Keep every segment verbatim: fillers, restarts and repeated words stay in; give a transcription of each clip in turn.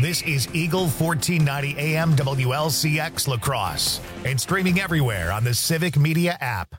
This is Eagle fourteen ninety A M W L C X La Crosse and streaming everywhere on the Civic Media app.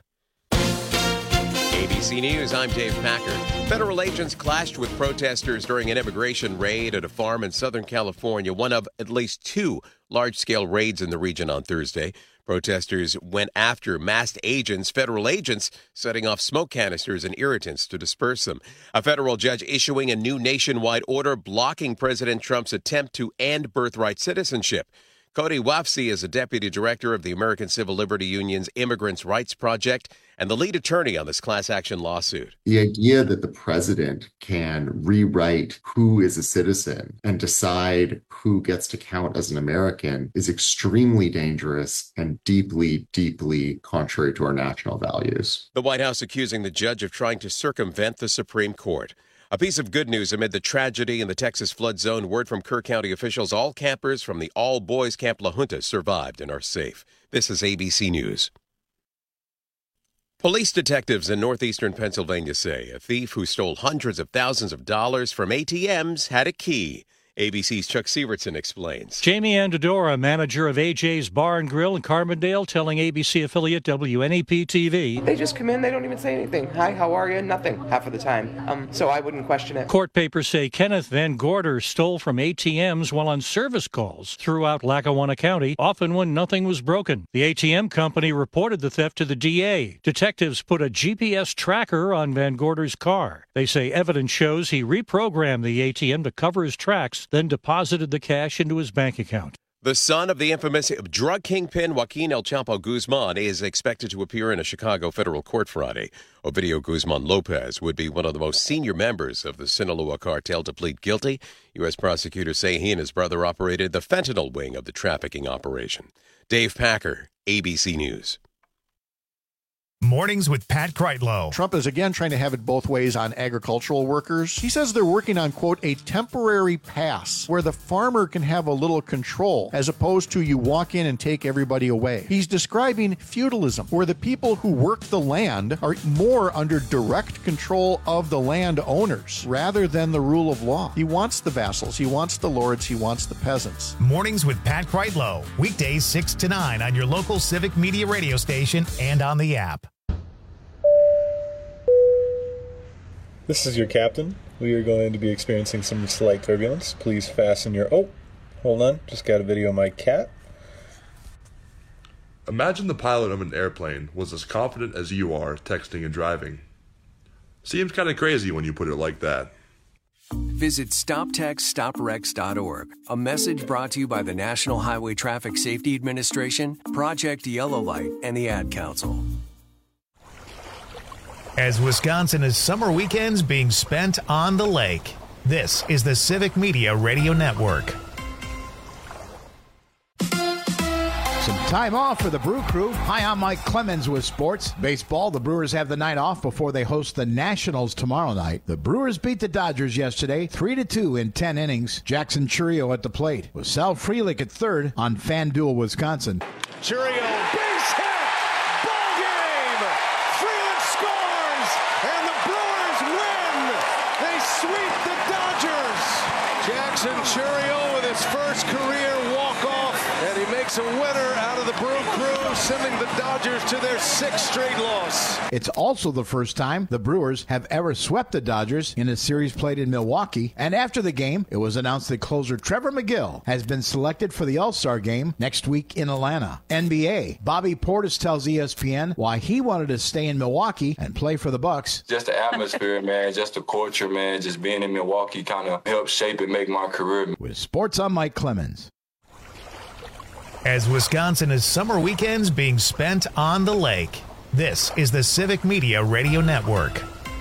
A B C News, I'm Dave Packard. Federal agents clashed with protesters during an immigration raid at a farm in Southern California, one of at least two large-scale raids in the region on Thursday. Protesters went after masked agents, federal agents, setting off smoke canisters and irritants to disperse them. A federal judge issuing a new nationwide order blocking President Trump's attempt to end birthright citizenship. Cody Wafsi is a deputy director of the American Civil Liberty Union's Immigrants' Rights Project and the lead attorney on this class action lawsuit. The idea that the president can rewrite who is a citizen and decide who gets to count as an American is extremely dangerous and deeply, deeply contrary to our national values. The White House accusing the judge of trying to circumvent the Supreme Court. A piece of good news amid the tragedy in the Texas flood zone. Word from Kerr County officials, all campers from the all-boys Camp La Junta survived and are safe. This is A B C News. Police detectives in northeastern Pennsylvania say a thief who stole hundreds of thousands of dollars from A T Ms had a key. A B C's Chuck Sievertson explains. Jamie Andadora, manager of A J's Bar and Grill in Carbondale, telling A B C affiliate W N E P T V. They just come in, they don't even say anything. Hi, how are you? Nothing, half of the time. Um, so I wouldn't question it. Court papers say Kenneth Van Gorder stole from A T Ms while on service calls throughout Lackawanna County, often when nothing was broken. The A T M company reported the theft to the D A. Detectives put a G P S tracker on Van Gorder's car. They say evidence shows he reprogrammed the A T M to cover his tracks, then deposited the cash into his bank account. The son of the infamous drug kingpin Joaquin El Chapo Guzman is expected to appear in a Chicago federal court Friday. Ovidio Guzman Lopez would be one of the most senior members of the Sinaloa cartel to plead guilty. U S prosecutors say he and his brother operated the fentanyl wing of the trafficking operation. Dave Packer, A B C News. Mornings with Pat Kreitlow. Trump is again trying to have it both ways on agricultural workers. He says they're working on, quote, a temporary pass where the farmer can have a little control as opposed to you walk in and take everybody away. He's describing feudalism, where the people who work the land are more under direct control of the land owners rather than the rule of law. He wants the vassals, he wants the lords, he wants the peasants. Mornings with Pat Kreitlow. Weekdays six to nine on your local Civic Media radio station and on the app. This is your captain. We are going to be experiencing some slight turbulence. Please fasten your... Oh, hold on. Just got a video of my cat. Imagine the pilot of an airplane was as confident as you are texting and driving. Seems kind of crazy when you put it like that. Visit stop text stop wrecks dot org. A message brought to you by the National Highway Traffic Safety Administration, Project Yellow Light, and the Ad Council. As Wisconsin is summer weekends being spent on the lake, this is the Civic Media Radio Network. Some time off for the Brew Crew. Hi, I'm Mike Clemens with sports. Baseball, the Brewers have the night off before they host the Nationals tomorrow night. The Brewers beat the Dodgers yesterday, three to two in ten innings. Jackson Chourio at the plate with Sal Frelick at third on FanDuel Wisconsin. Chourio, base hit, ball game. Frelick scores, and the Brewers win. They sweep the Dodgers. Jackson Chourio with his first career walk-off, and he makes a winner out of the Brew Crew, sending the Dodgers to their sixth straight loss. It's also the first time the Brewers have ever swept the Dodgers in a series played in Milwaukee. And after the game, it was announced that closer Trevor McGill has been selected for the All-Star game next week in Atlanta. N B A, Bobby Portis tells E S P N why he wanted to stay in Milwaukee and play for the Bucks. Just the atmosphere, man, just the culture, man, just being in Milwaukee kind of helped shape and make my career. With sports, I'm Mike Clemens. As Wisconsin is summer weekends being spent on the lake, this is the Civic Media Radio Network.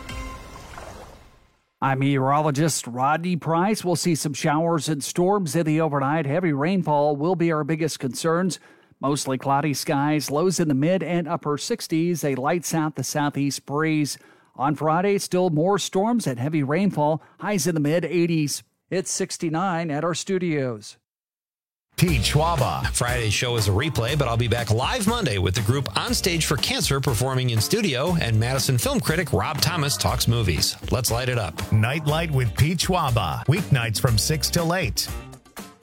I'm meteorologist Rodney Price. We'll see some showers and storms in the overnight. Heavy rainfall will be our biggest concerns. Mostly cloudy skies, lows in the mid and upper sixties, a light south to southeast breeze. On Friday, still more storms and heavy rainfall, highs in the mid eighties. It's sixty-nine at our studios. Pete Schwaba. Friday's show is a replay, but I'll be back live Monday with the group On Stage for Cancer performing in studio, and Madison film critic Rob Thomas talks movies. Let's light it up. Nightlight with Pete Schwaba. Weeknights from six till eight.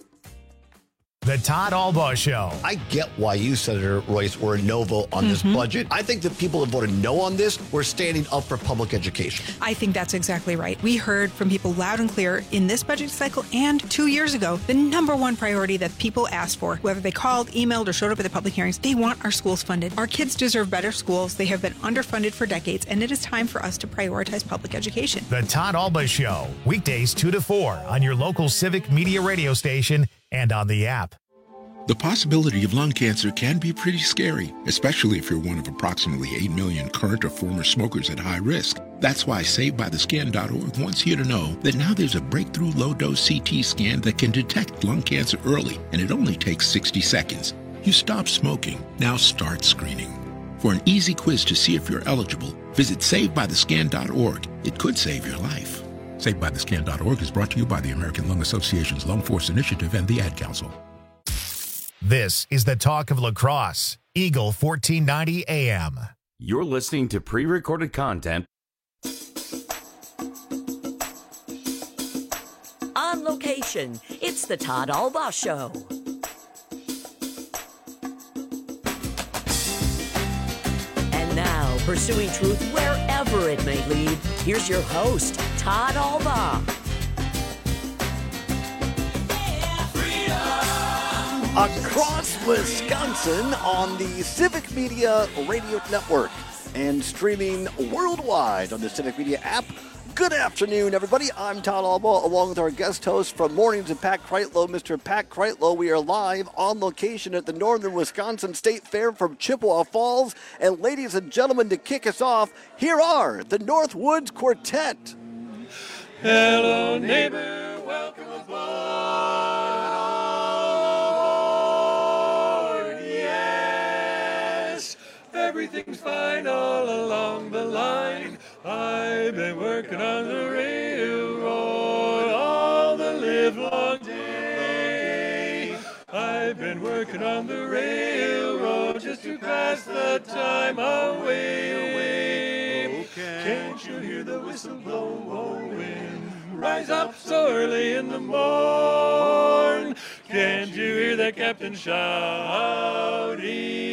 The Todd Albaugh Show. I get why you, Senator Royce, were a no vote on this Mhm. budget. I think the people that voted no on this were standing up for public education. I think that's exactly right. We heard from people loud and clear in this budget cycle and two years ago, the number one priority that people asked for, whether they called, emailed, or showed up at the public hearings, they want our schools funded. Our kids deserve better schools. They have been underfunded for decades, and it is time for us to prioritize public education. The Todd Albaugh Show, weekdays two to four on your local Civic Media radio station and on the app. The possibility of lung cancer can be pretty scary, especially if you're one of approximately eight million current or former smokers at high risk. That's why Saved By The Scan dot org wants you to know that now there's a breakthrough low-dose C T scan that can detect lung cancer early, and it only takes sixty seconds. You stop smoking, now start screening. For an easy quiz to see if you're eligible, visit Saved By The Scan dot org. It could save your life. Saved By The Scan dot org is brought to you by the American Lung Association's Lung Force Initiative and the Ad Council. This is the talk of lacrosse. Eagle fourteen ninety A M. You're listening to pre-recorded content. On location, it's the Todd Albaugh Show. And now, pursuing truth wherever it may lead, here's your host, Todd Albaugh. Across Wisconsin on the Civic Media Radio Network and streaming worldwide on the Civic Media app. Good afternoon, everybody. I'm Todd Albaugh, along with our guest host from Mornings and Pat Kreitlow, Mister Pat Kreitlow. We are live on location at the Northern Wisconsin State Fair from Chippewa Falls. And ladies and gentlemen, to kick us off, here are the Northwoods Quartet. Hello, neighbor, welcome aboard. Everything's fine all along the line. I've been working on the railroad all the livelong day. I've been working on the railroad just to pass the time away. Can't you hear the whistle blowing? Rise up so early in the morn. Can't you hear the captain shouting?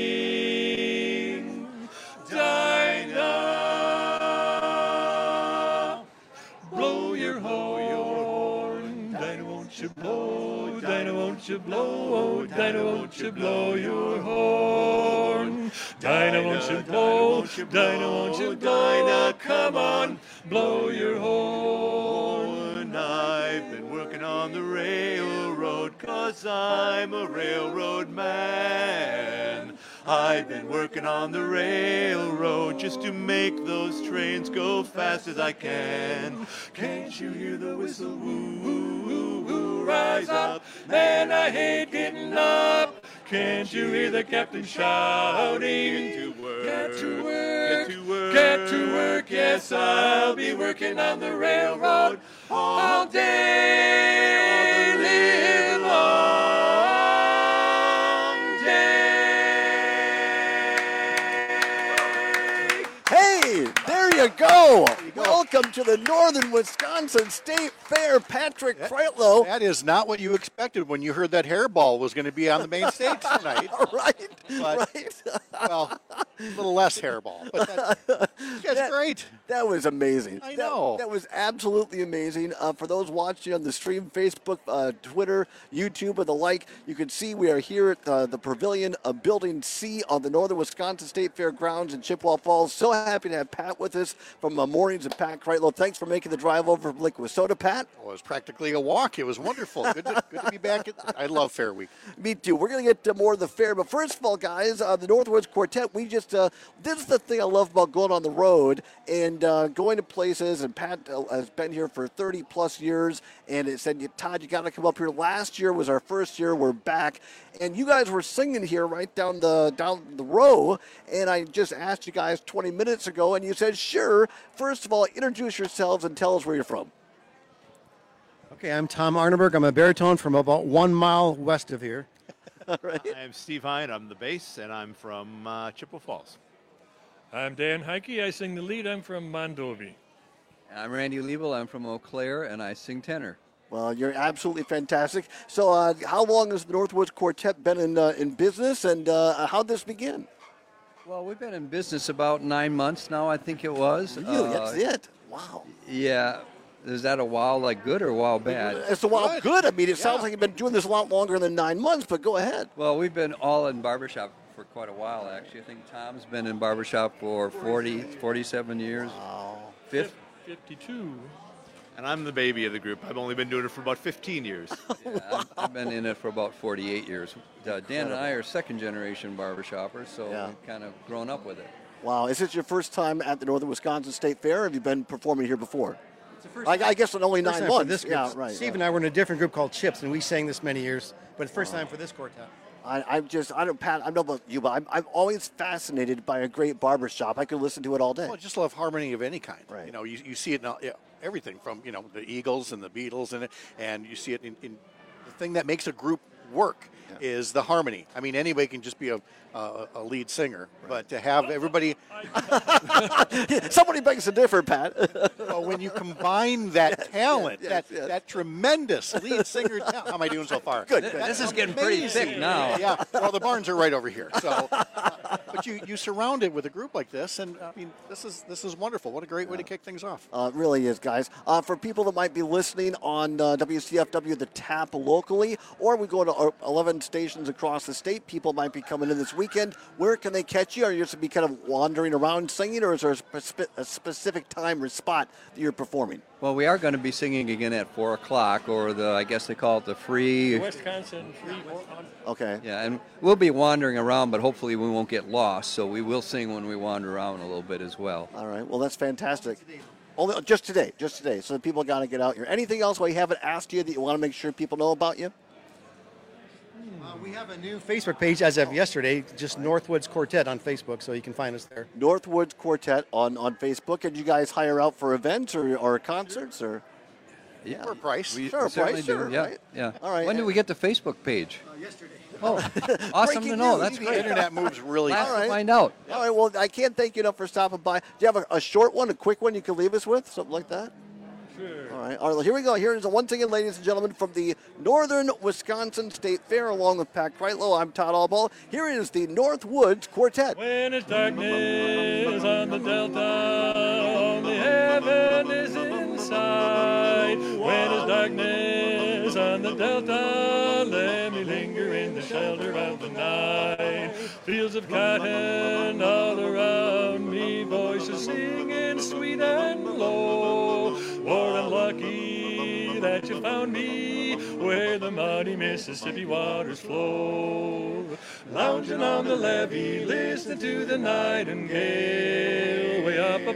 Dinah, blow your horn. Dinah, won't you blow? Dinah, won't you blow? Dinah, won't you blow your horn? Dinah, won't you blow? Dinah, won't you blow? Dinah, come on, blow your horn. I've been working on the railroad 'cause I'm a railroad man. I've been working on the railroad just to make those trains go fast as I can. Can't you hear the whistle? Woo, woo, woo, woo, rise up. Man, I hate getting up. Can't you hear the captain shouting? Get to work. Get to work. Get to work. Get to work. Yes, I'll be working on the railroad all day, all the live long day. Hey, there you go. Welcome to the Northern Wisconsin State Fair, Patrick Kreitlow. That is not what you expected when you heard that hairball was going to be on the main stage tonight. right, but, right. Well, a little less hairball, but that, that's that, great. That was amazing. I That- know. That, was absolutely amazing. Uh, for those watching on the stream, Facebook, uh, Twitter, YouTube, and the like, you can see we are here at uh, the Pavilion of Building C on the Northern Wisconsin State Fair grounds in Chippewa Falls. So happy to have Pat with us from uh, Mornings and Pat Kreitlow. Thanks for making the drive over from Lake Wissota, Pat. Well, it was practically a walk. It was wonderful. Good to, good to be back. At, I love Fair Week. Me too. We're going to get uh, more of the fair. But first of all, guys, uh, the Northwoods Quartet, we just, uh, this is the thing I love about going on the road and uh, going to places. And Pat uh, has been here for thirty plus years. And it said, Todd, you got to come up here. Last year was our first year. We're back. And you guys were singing here right down the down the row. And I just asked you guys twenty minutes ago, and you said, sure. First of all, introduce yourselves and tell us where you're from. Okay, I'm Tom Arneberg. I'm a baritone from about one mile west of here. All right. I'm Steve Hine. I'm the bass, and I'm from uh, Chippewa Falls. I'm Dan Heike. I sing the lead. I'm from Mondovi. I'm Randy Liebel. I'm from Eau Claire, and I sing tenor. Well, you're absolutely fantastic. So uh, how long has the Northwoods Quartet been in uh, in business, and uh, how'd this begin? Well, we've been in business about nine months now, I think it was. Really? Uh, That's it? Wow. Yeah. Is that a while like good or a while bad? It's a while good. I mean, it sounds like you've been doing this a lot longer than nine months, but go ahead. Well, we've been all in barbershop for quite a while, actually. I think Tom's been in barbershop for forty, forty-seven years. Wow. Fifth? fifty-two. And I'm the baby of the group. I've only been doing it for about fifteen years. Yeah, I've, I've been in it for about forty-eight years. Uh, Dan and I are second generation barbershoppers, so Yeah. we've kind of grown up with it. Wow. Is this your first time at the Northern Wisconsin State Fair, or have you been performing here before? It's the first I, time- I guess in only first nine time for months. This group. Yeah, right. Steve right. and I were in a different group called Chips, and we sang this many years, but first time for this quartet. I, I'm just, I don't, Pat, I don't know about you, but I'm, I'm always fascinated by a great barber shop. I could listen to it all day. Well, I just love harmony of any kind. Right. You know, you, you see it in all- yeah, everything from, you know, the Eagles and the Beatles and, and you see it in, in the thing that makes a group work is the harmony. I mean, anybody can just be a, a, a lead singer, but to have everybody... Somebody begs to differ, Pat. Well, when you combine that talent, yes, that yes. that tremendous lead singer talent... How am I doing so far? Good, good. This is getting pretty thick now. Yeah, well, the barns are right over here. So, uh, but you, you surround it with a group like this, and I mean, this is this is wonderful. What a great way to kick things off. Uh, it really is, guys. Uh, for people that might be listening on uh, W C F W, the Tap locally, or we go to uh, eleven stations across the state, people might be coming in this weekend. Where can they catch you? Are you just be kind of wandering around singing, or is there a, spe- a specific time or spot that you're performing? Well, we are going to be singing again at four o'clock, or the, I guess they call it the free... Wisconsin free. Okay. Yeah, and we'll be wandering around, but hopefully we won't get lost, so we will sing when we wander around a little bit as well. All right. Well, that's fantastic. Only just today, just today. So people got to get out here. Anything else we haven't asked you that you want to make sure people know about you? Uh, we have a new Facebook page as of yesterday, just Northwoods Quartet on Facebook, so you can find us there. Northwoods Quartet on, on Facebook. And you guys hire out for events or, or concerts or? Yeah. For a price. We, Sure, we certainly price, do. sure, Yeah, right. yeah. All right. When did we get the Facebook page? Uh, yesterday. Oh, awesome Breaking to know. news. That's The great. internet moves really Glad All right. to find out. All right. Well, I can't thank you enough for stopping by. Do you have a, a short one, a quick one you can leave us with? Something like that? Sure. All right. All right. Here we go. Here is a once again, ladies and gentlemen, from the Northern Wisconsin State Fair, along with Pat Kreitlow. I'm Todd Allball. Here is the Northwoods Quartet. When it's darkness on the delta, only heaven is in sight. When it's darkness on the delta, let me linger in the shelter of the night. Fields of cotton all around me, voices singing sweet and low. Lord, I'm lucky that you found me where the mighty Mississippi waters flow. Lounging on the levee, listening to the nightingale. Way up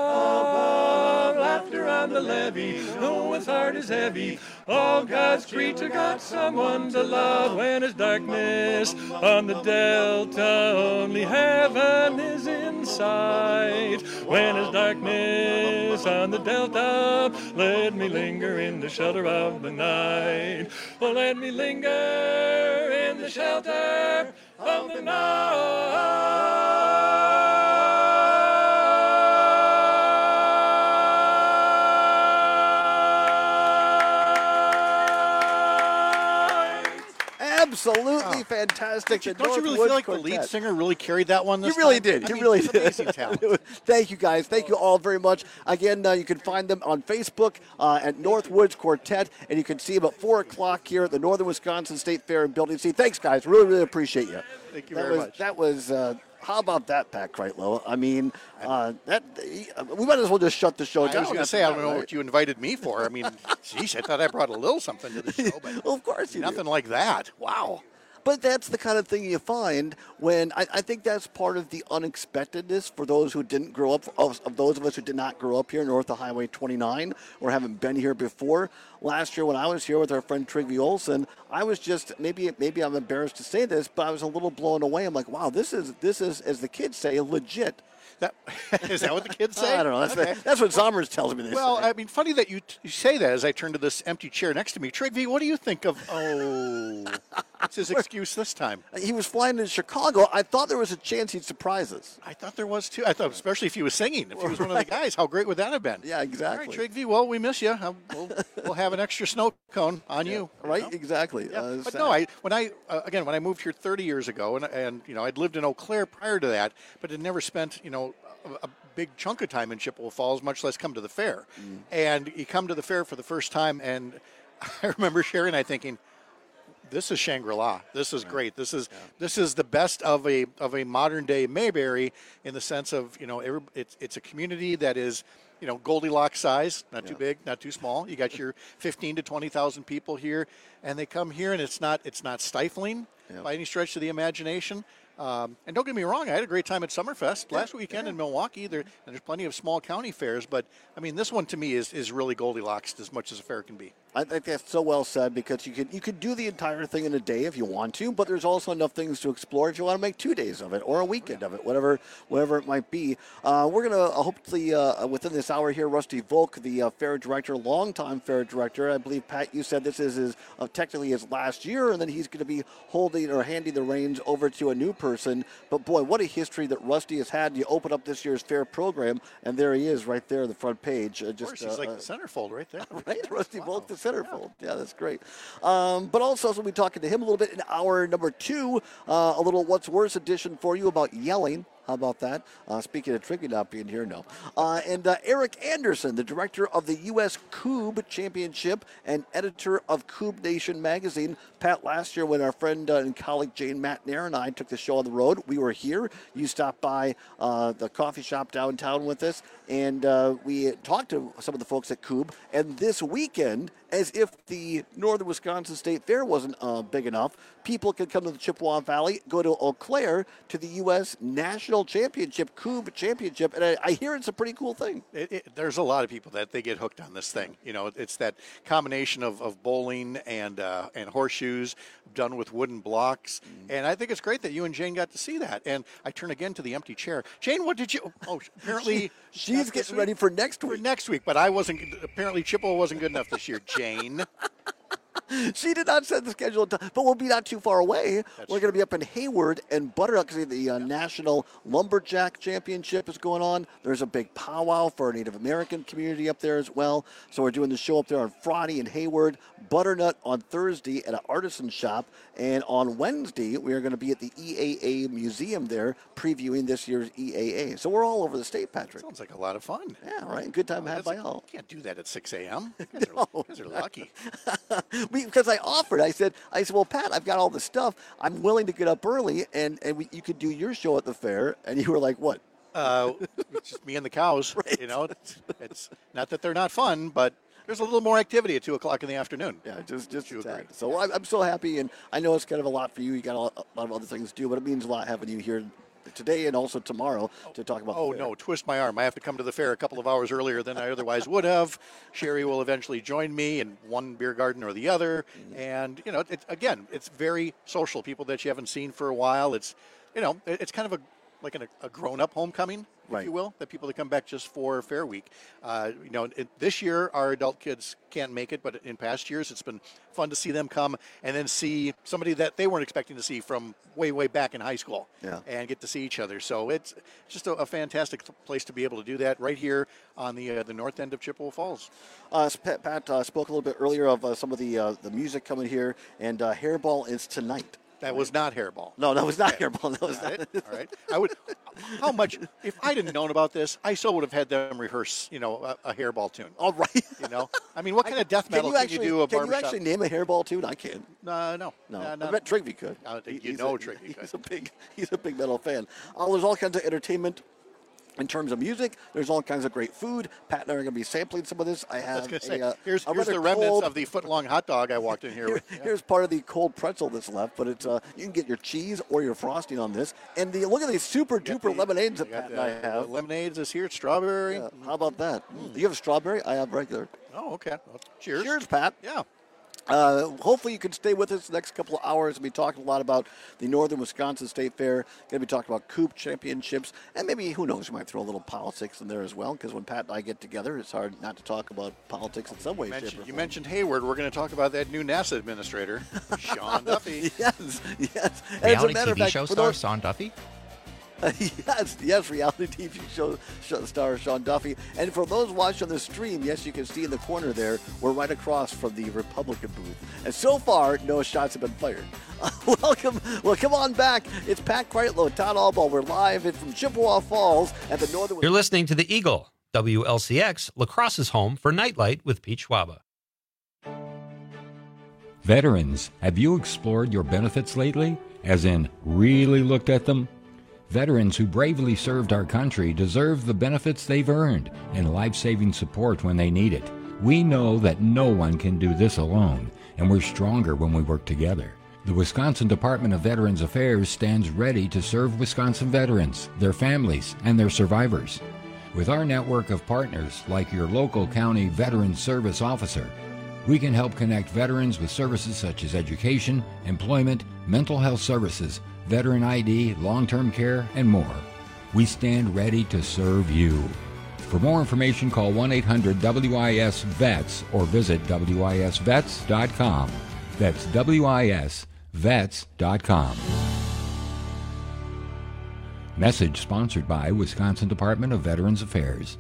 above, laughter on the levee. No one's heart is heavy. All God's creature got someone to love. When it's darkness on the delta, only heaven is in sight. When it's darkness on the delta, let me linger in the shelter of the night. Oh, let me linger in the shelter of the night. Absolutely fantastic. Don't you, The don't you really Northwoods feel like the Quartet. lead singer really carried that one this You really time? did. I You mean, really it's did. amazing talent. Thank you, guys. Thank you all very much. Again, uh, you can find them on Facebook uh, at Northwoods Quartet, and you can see them at four o'clock here at the Northern Wisconsin State Fair in Building C. Thanks, guys. Really, really appreciate you. Thank you that very was, much. That was, uh, how about that, Pat Kreitlow? I mean, uh, that we might as well just shut the show I down. was going to after say, I that, don't know right? what you invited me for. I mean, geez, I thought I brought a little something to the show, but Well, of course you do. nothing like that. Wow. But that's the kind of thing you find when I, I think that's part of the unexpectedness for those who didn't grow up, of, of those of us who did not grow up here north of Highway twenty-nine or haven't been here before. Last year when I was here with our friend Trygve Olsen, I was just, maybe maybe I'm embarrassed to say this, but I was a little blown away. I'm like, wow, this is, this is as the kids say, legit. That, is that what the kids say? I don't know. That's, Okay. what, that's what Zommers tells me. They Well, say. I mean, funny that you, t- you say that as I turn to this empty chair next to me. Trygve, what do you think of, oh, What's his excuse this time? He was flying to Chicago. I thought there was a chance he'd surprise us. I thought there was too. I thought, especially if he was singing, if he was one of the guys, how great would that have been? Yeah, exactly. All right, Trigby, well, we miss you. We'll, we'll have an extra snow cone on yeah. you. Right, you know? exactly. Yeah. Uh, but sad. no, I when I uh, again when I moved here thirty years ago, and and you know I'd lived in Eau Claire prior to that, but had never spent you know a, a big chunk of time in Chippewa Falls, much less come to the fair. Mm. And you come to the fair for the first time, and I remember Sherry and I thinking, this is Shangri-La. This is great. This is yeah. this is the best of a of a modern day Mayberry in the sense of you know every, it's it's a community that is you know Goldilocks size, not yeah. too big, not too small. You got your fifteen to twenty thousand people here, and they come here, and it's not it's not stifling yeah. by any stretch of the imagination. Um, and don't get me wrong, I had a great time at Summerfest yeah, last weekend yeah. in Milwaukee. There, and there's plenty of small county fairs, but I mean, this one to me is, is really Goldilocks as much as a fair can be. I think that's so well said because you could you could do the entire thing in a day if you want to, but there's also enough things to explore if you want to make two days of it or a weekend of it, whatever whatever it might be. Uh, we're gonna uh, hopefully uh, within this hour here, Rusty Volk, the uh, fair director, longtime fair director. I believe Pat, you said this is his uh, technically his last year, and then he's going to be holding or handing the reins over to a new person. But boy, what a history that Rusty has had. You open up this year's fair program, and there he is, right there, the front page. Uh, just of course, he's uh, like the centerfold right there. Right, Rusty wow. Volk, the centerfold. Yeah. yeah, that's great. Um, but also, so we'll be talking to him a little bit in hour number two. Uh, a little What's Worse edition for you about yelling. How about that? Uh, speaking of Trigby not being here, no. Uh, and uh, Eric Anderson, the director of the U S Coob Championship and editor of Coob Nation magazine. Pat, last year when our friend uh, and colleague Jane Matnair and I took the show on the road, we were here. You stopped by uh, the coffee shop downtown with us, and uh, we talked to some of the folks at Coob. And this weekend, as if the Northern Wisconsin State Fair wasn't uh, big enough, people can come to the Chippewa Valley, go to Eau Claire to the U S National Championship, Coob Championship, and I, I hear it's a pretty cool thing. It, it, there's a lot of people that they get hooked on this thing. You know, it's that combination of, of bowling and uh, and horseshoes done with wooden blocks, mm. and I think it's great that you and Jane got to see that. And I turn again to the empty chair. Jane, what did you? Oh, apparently she, she's getting ready for next week. For next week, but I wasn't. Apparently, Chippewa wasn't good enough this year. Jane. She did not set the schedule, but we'll be not too far away. That's We're going to be up in Hayward and Butternuts because the uh, National Lumberjack Championship is going on. There's a big powwow for our Native American community up there as well. So we're doing the show up there on Friday in Hayward, Butternut on Thursday at an artisan shop, and on Wednesday we are going to be at the E A A Museum there previewing this year's E A A. So we're all over the state, Patrick. Sounds like a lot of fun. Yeah, right. Good time well, had by all. You can't do that at six a.m. You guys, no. you guys are lucky. we, because I offered, I said, I said, well, Pat, I've got all this stuff. I'm willing to get up early, and, and we, you could do your show at the fair. And you were like, what? Uh, it's just me and the cows. Right. You know, it's, it's not that they're not fun, but there's a little more activity at two o'clock in the afternoon. Yeah, just just so I'm, I'm so happy, and I know it's kind of a lot for you. You got a lot, a lot of other things to do, but it means a lot having you here today and also tomorrow to talk about. Oh the fair. No, twist my arm! I have to come to the fair a couple of hours earlier than I otherwise would have. Sherry will eventually join me in one beer garden or the other, mm-hmm. and you know, it, again, it's very social. People that you haven't seen for a while. It's, you know, it's kind of a like an, a grown-up homecoming, if right. you will, that people that come back just for Fair Week. Uh, you know, it, this year our adult kids can't make it, but in past years it's been fun to see them come and then see somebody that they weren't expecting to see from way, way back in high school, yeah. and get to see each other. So it's just a, a fantastic place to be able to do that right here on the uh, the north end of Chippewa Falls. Uh, Pat, Pat uh, spoke a little bit earlier of uh, some of the uh, the music coming here, and uh, Hairball is tonight. That was not Hairball. No, that was not okay. Hairball. That was All not. Right. All right. I would. How much? If I didn't known about this, I so would have had them rehearse, you know, a, a Hairball tune. All right. You know, I mean, what kind I, of death metal can you, actually, can you do? A can barbershop? you actually name a Hairball tune? I can't. Uh, no. No. Uh, I bet Trigby could. Uh, you he's know, a, Trigby could. He's a big. He's a big metal fan. Uh, there's all kinds of entertainment. In terms of music, there's all kinds of great food. Pat and I are going to be sampling some of this. I have. I was going to say, a, uh, here's, a here's the remnants cold, of the foot-long hot dog I walked in here, here with. Yeah. Here's part of the cold pretzel that's left, but it's uh, you can get your cheese or your frosting on this. And the look at these super duper the, lemonades that Pat the, and I have. Lemonades is here, strawberry. Yeah, how about that? Mm. You have strawberry? I have regular. Oh, okay. Well, cheers. Cheers, Pat. Yeah. Uh, hopefully you can stay with us the next couple of hours. We'll be talking a lot about the Northern Wisconsin State Fair. Going to be talking about Coop Championships. And maybe, who knows, we might throw a little politics in there as well, because when Pat and I get together, it's hard not to talk about politics in some way, You shape, mentioned, or you form. mentioned Hayward. We're going to talk about that new NASA administrator, Sean Duffy. Yes, yes. And as a Reality matter of T V fact, show for star those- Sean Duffy. yes, yes, reality T V show, show star Sean Duffy. And for those watching the stream, yes, you can see in the corner there, we're right across from the Republican booth. And so far, no shots have been fired. Welcome. Well, come on back. It's Pat Kreitlow, Todd Albaugh. We're live from Chippewa Falls at the Northern. You're listening to The Eagle, W L C X, Lacrosse's home for Nightlight with Pete Schwaba. Veterans, have you explored your benefits lately? As in, really looked at them? Veterans who bravely served our country deserve the benefits they've earned and life-saving support when they need it. We know that no one can do this alone, and we're stronger when we work together. The Wisconsin Department of Veterans Affairs stands ready to serve Wisconsin veterans, their families, and their survivors. With our network of partners, like your local county Veterans Service Officer, we can help connect veterans with services such as education, employment, mental health services, veteran I D, long-term care, and more. We stand ready to serve you. For more information, call one eight hundred W I S vets or visit W I S vets dot com. That's W I S vets dot com. Message sponsored by Wisconsin Department of Veterans Affairs.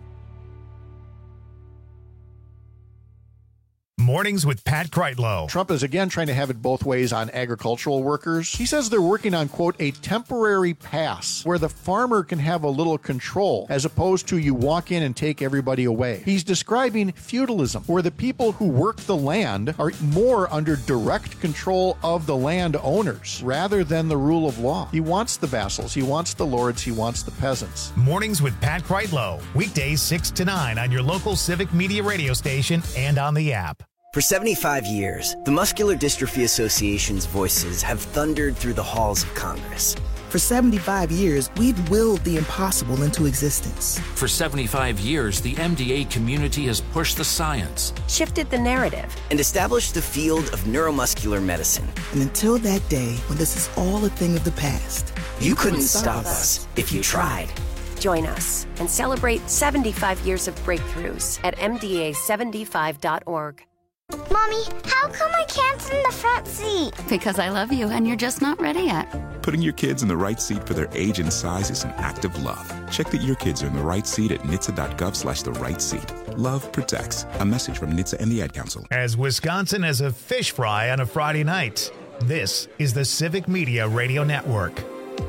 Mornings with Pat Kreitlow. Trump is again trying to have it both ways on agricultural workers. He says they're working on, quote, a temporary pass where the farmer can have a little control as opposed to you walk in and take everybody away. He's describing feudalism, where the people who work the land are more under direct control of the land owners rather than the rule of law. He wants the vassals, he wants the lords, he wants the peasants. Mornings with Pat Kreitlow. Weekdays six to nine on your local Civic Media radio station and on the app. For seventy-five years, the Muscular Dystrophy Association's voices have thundered through the halls of Congress. For seventy-five years, we've willed the impossible into existence. For seventy-five years, the M D A community has pushed the science, shifted the narrative, and established the field of neuromuscular medicine. And until that day, when this is all a thing of the past, you, you couldn't, couldn't stop us if you tried. Join us and celebrate seventy-five years of breakthroughs at M D A seventy-five dot org. Mommy, how come I can't sit in the front seat? Because I love you and you're just not ready yet. Putting your kids in the right seat for their age and size is an act of love. Check that your kids are in the right seat at N H T S A dot gov slash the right seat. Love protects. A message from N H T S A and the Ad Council. As Wisconsin has a fish fry on a Friday night, this is the Civic Media Radio Network.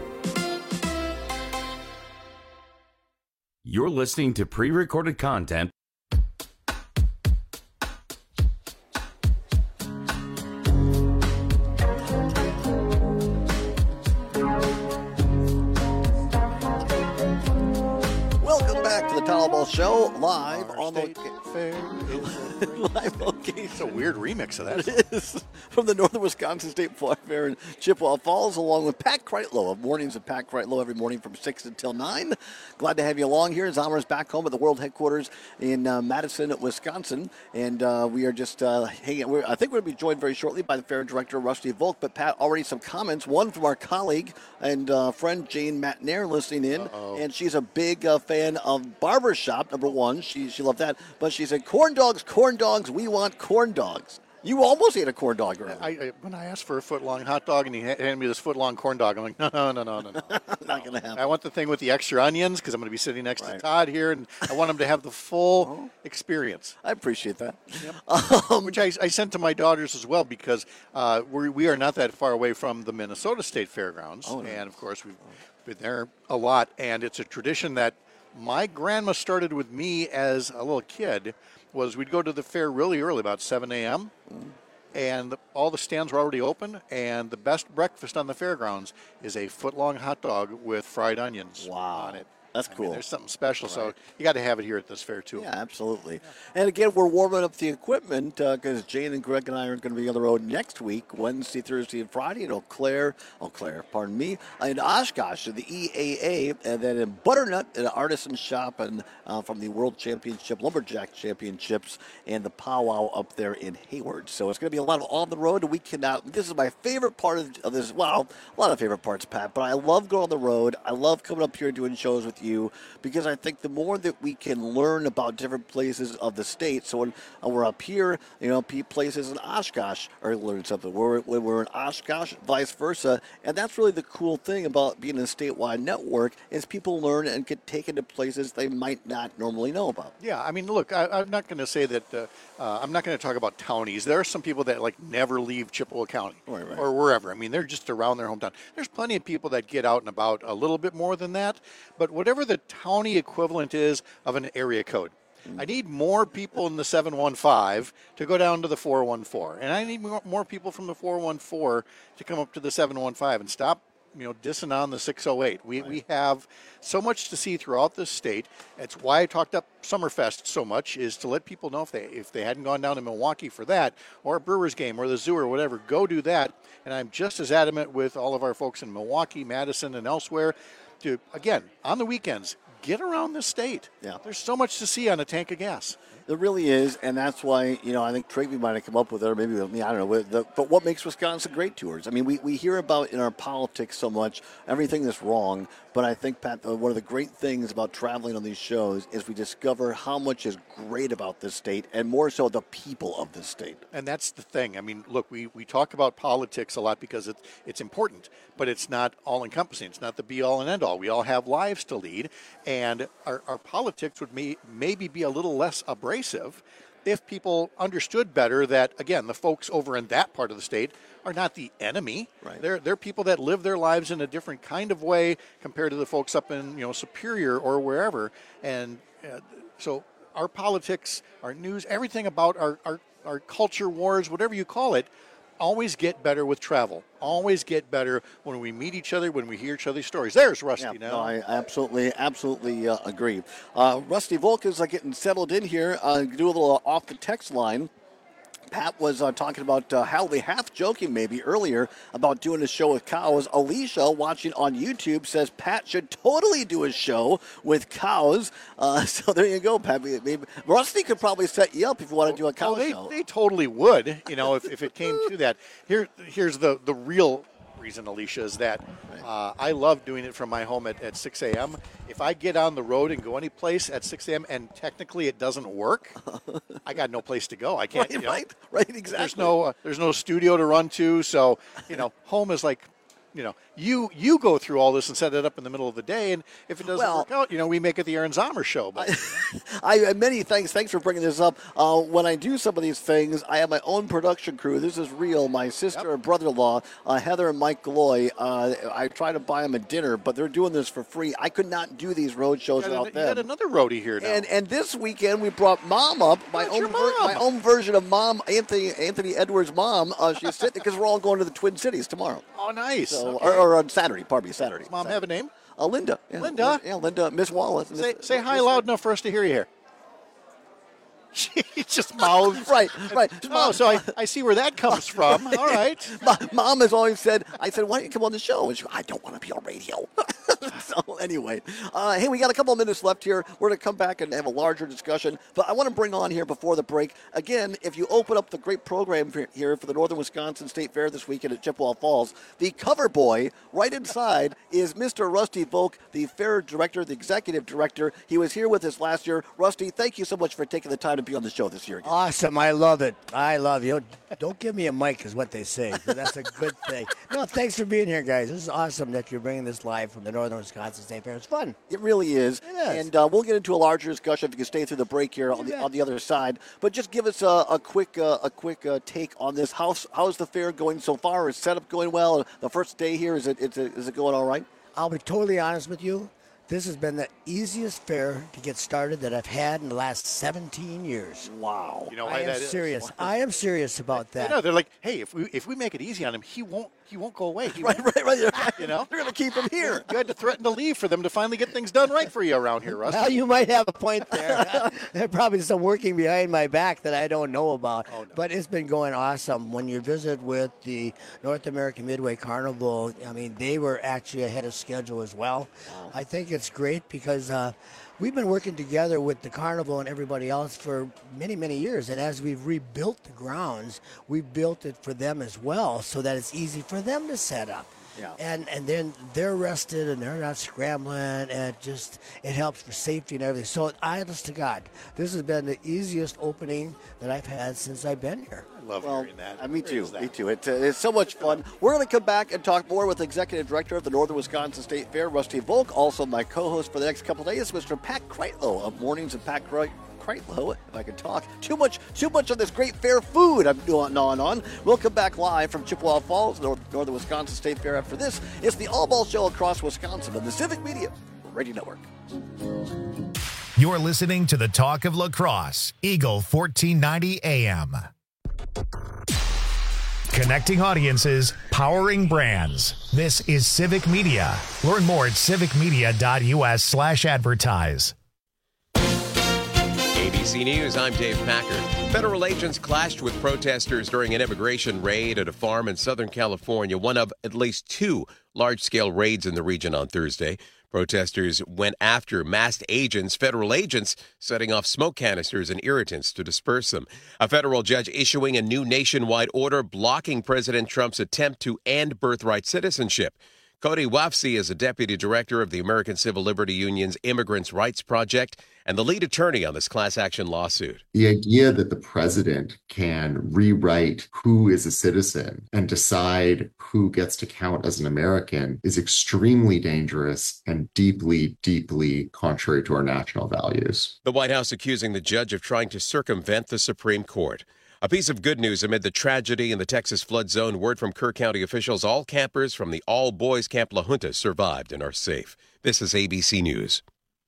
You're listening to pre-recorded content. Albaugh Show live Our on State the Fair. live location. It's a weird remix of that. It is from the Northern Wisconsin State Fair in Chippewa Falls, along with Pat Kreitlow of Mornings with Pat Kreitlow every morning from six until nine. Glad to have you along here. Zommer's back home at the world headquarters in uh, Madison, Wisconsin, and uh, we are just uh, hanging. We're, I think we're going to be joined very shortly by the fair director Rusty Volk. But Pat, already some comments. One from our colleague and uh, friend Jane Matnair listening in, Uh-oh. and she's a big uh, fan of Barbershop. Number one, she she loved that. But she said, "Corn dogs, corn dogs. We want corn dogs." You almost ate a corn dog earlier. I, I, when I asked for a foot-long hot dog and he handed me this foot-long corn dog, I'm like, no, no, no, no, no, no. Not going to happen. I want the thing with the extra onions because I'm going to be sitting next right. to Todd here, and I want him to have the full oh. experience. I appreciate that. Yep. Um, Which I, I sent to my daughters as well because uh, we we are not that far away from the Minnesota State Fairgrounds, oh, no. and of course we've been there a lot, and it's a tradition that my grandma started with me as a little kid. Was we'd go to the fair really early, about seven a.m., mm. and all the stands were already open, and the best breakfast on the fairgrounds is a foot-long hot dog with fried onions wow. on it. That's I cool. mean, there's something special, so you got to have it here at this fair too. Yeah, absolutely. And again, we're warming up the equipment because uh, Jane and Greg and I are going to be on the road next week, Wednesday, Thursday, and Friday in Eau Claire, Eau Claire, pardon me, in Oshkosh, in the E A A, and then in Butternut, an artisan shop, and uh, from the World Championship, Lumberjack Championships, and the powwow up there in Hayward. So it's going to be a lot of on the road. We cannot. This is my favorite part of, of this. Well, a lot of favorite parts, Pat. But I love going on the road. I love coming up here and doing shows with you because I think the more that we can learn about different places of the state. So when uh, we're up here, you know, places in Oshkosh are learning something. We're, when we're in Oshkosh, vice versa, and that's really the cool thing about being a statewide network is people learn and get taken to places they might not normally know about. Yeah, I mean, look, I, I'm not going to say that. Uh, uh, I'm not going to talk about townies. There are some people that like never leave Chippewa County right, right. or wherever. I mean, they're just around their hometown. There's plenty of people that get out and about a little bit more than that. But whatever the townie equivalent is of an area code, mm. I need more people in the seven one five to go down to the four one four, and I need more, more people from the four one four to come up to the seven one five and stop. You know, dissing on the six oh eight. We, right. we have so much to see throughout this state. That's why I talked up Summerfest so much, is to let people know if they if they hadn't gone down to Milwaukee for that, or a Brewers game, or the zoo, or whatever, go do that. And I'm just as adamant with all of our folks in Milwaukee, Madison, and elsewhere to, again, on the weekends, get around the state. Yeah. There's so much to see on a tank of gas. There really is, and that's why, you know, I think Travey might have come up with it, or maybe with me, I don't know. With the, but what makes Wisconsin great tours? I mean, we, we hear about in our politics so much, everything that's wrong, but I think, Pat, one of the great things about traveling on these shows is we discover how much is great about this state, and more so the people of this state. And that's the thing. I mean, look, we, we talk about politics a lot because it, it's important, but it's not all-encompassing. It's not the be-all and end-all. We all have lives to lead, and our, our politics would may, maybe be a little less abrasive if people understood better that, again, the folks over in that part of the state are not the enemy. Right. They're they're people that live their lives in a different kind of way compared to the folks up in, you know, Superior or wherever. And uh, so our politics, our news, everything about our, our, our culture wars, whatever you call it, always get better with travel. Always get better when we meet each other, when we hear each other's stories. There's Rusty yeah, now. No, I absolutely, absolutely uh, agree. Uh, Rusty Volk is uh, getting settled in here. Uh, do a little uh, off the text line. Pat was uh, talking about uh, Halley, half joking maybe earlier, about doing a show with cows. Alicia, watching on YouTube, says Pat should totally do a show with cows. Uh, so there you go, Pat. Maybe, Rusty could probably set you up if you want to do a cow oh, they, show. They totally would, you know, if, if it came to that. Here, Here's the, the real reason, Alicia, is that uh, I love doing it from my home at, at six a.m. If I get on the road and go any place at six a.m. and technically it doesn't work, I got no place to go. I can't. Right, you know, right, right, exactly. There's no, uh, there's no studio to run to, so you know, home is like, you know, you you go through all this and set it up in the middle of the day, and if it doesn't well, work out, you know, we make it the Aaron Zomer show. But I, I many thanks. Thanks for bringing this up. Uh, when I do some of these things, I have my own production crew. This is real. My sister yep. and brother-in-law, uh, Heather and Mike Galloy. Uh, I try to buy them a dinner, but they're doing this for free. I could not do these road shows you without an, them. You got another roadie here now. And and this weekend we brought Mom up. My What's own your mom? Ver, my own version of Mom, Anthony Anthony Edwards' mom. Uh, she's sitting because we're all going to the Twin Cities tomorrow. Oh, nice. So, okay. or, or on Saturday. Pardon me, Saturday. Does Mom Saturday. have a name? Uh, Linda. Yeah, Linda? Yeah, Linda. Miss Wallace. Say, Miss, say hi Miss loud enough for us to hear you here. She just mouths. right, right. Oh, so I, I see where that comes from. All right. Mom has always said, I said, why don't you come on the show? And she goes, I don't want to be on radio. So anyway, uh, hey, we got a couple of minutes left here. We're going to come back and have a larger discussion. But I want to bring on here before the break, again, if you open up the great program here for the Northern Wisconsin State Fair this weekend at Chippewa Falls, the cover boy right inside is Mister Rusty Volk, the fair director, the executive director. He was here with us last year. Rusty, thank you so much for taking the time to be on the show this year again. Awesome. I love it. I love you. Don't give me a mic is what they say. That's a good thing. No, thanks for being here, guys. This is awesome that you're bringing this live from the Northern Wisconsin State Fair. It's fun. It really is. It is. And uh, we'll get into a larger discussion if you can stay through the break here on the, on the other side. But just give us a, a quick uh, a quick uh, take on this. How's, how's the fair going so far? Is setup going well? The first day here, is it, is it, is it going all right? I'll be totally honest with you. This has been the easiest fair to get started that I've had in the last seventeen years. Wow. You know I why am that is? serious. I am serious about that. You know, they're like, hey, if we if we make it easy on him, he won't he won't go away. He Right, won't, right, right. You know, We're going to keep him here. you had to threaten to leave for them to finally get things done right for you around here, Russ. Well, you might have a point there. There's probably some working behind my back that I don't know about. Oh, no. But it's been going awesome. When you visit with the North American Midway Carnival, I mean, they were actually ahead of schedule as well. Wow. I think it's great because uh, we've been working together with the Carnival and everybody else for many, many years. And as we've rebuilt the grounds, we've built it for them as well so that it's easy for them to set up. Yeah. And and then they're rested and they're not scrambling, and it just it helps for safety and everything. So honest to God, this has been the easiest opening that I've had since I've been here. I love Well, hearing that. uh, me Where too. is that? Me too. It, uh, it's so much fun. We're going to come back and talk more with Executive Director of the Northern Wisconsin State Fair, Rusty Volk. Also, my co-host for the next couple of days, Mister Pat Kreitlow of Mornings of Pat Kreitlow. Kreitlow, if I can talk. Too much, too much of this great fair food I'm gnawing on. We'll come back live from Chippewa Falls, North, Northern Wisconsin State Fair. After this, it's the All Ball Show across Wisconsin on the Civic Media Radio Network. You're listening to the Talk of Lacrosse, Eagle fourteen ninety A M. Connecting audiences, powering brands. This is Civic Media. Learn more at civicmedia.us slash advertise. A B C News, I'm Dave Packard. Federal agents clashed with protesters during an immigration raid at a farm in Southern California, one of at least two large-scale raids in the region on Thursday. Protesters went after masked agents, federal agents, setting off smoke canisters and irritants to disperse them. A federal judge issuing a new nationwide order blocking President Trump's attempt to end birthright citizenship. Cody Wafsi is a deputy director of the American Civil Liberty Union's Immigrants' Rights Project and the lead attorney on this class action lawsuit. The idea that the president can rewrite who is a citizen and decide who gets to count as an American is extremely dangerous and deeply, deeply contrary to our national values. The White House accusing the judge of trying to circumvent the Supreme Court. A piece of good news amid the tragedy in the Texas flood zone. Word from Kerr County officials, all campers from the all-boys Camp La Junta survived and are safe. This is A B C News.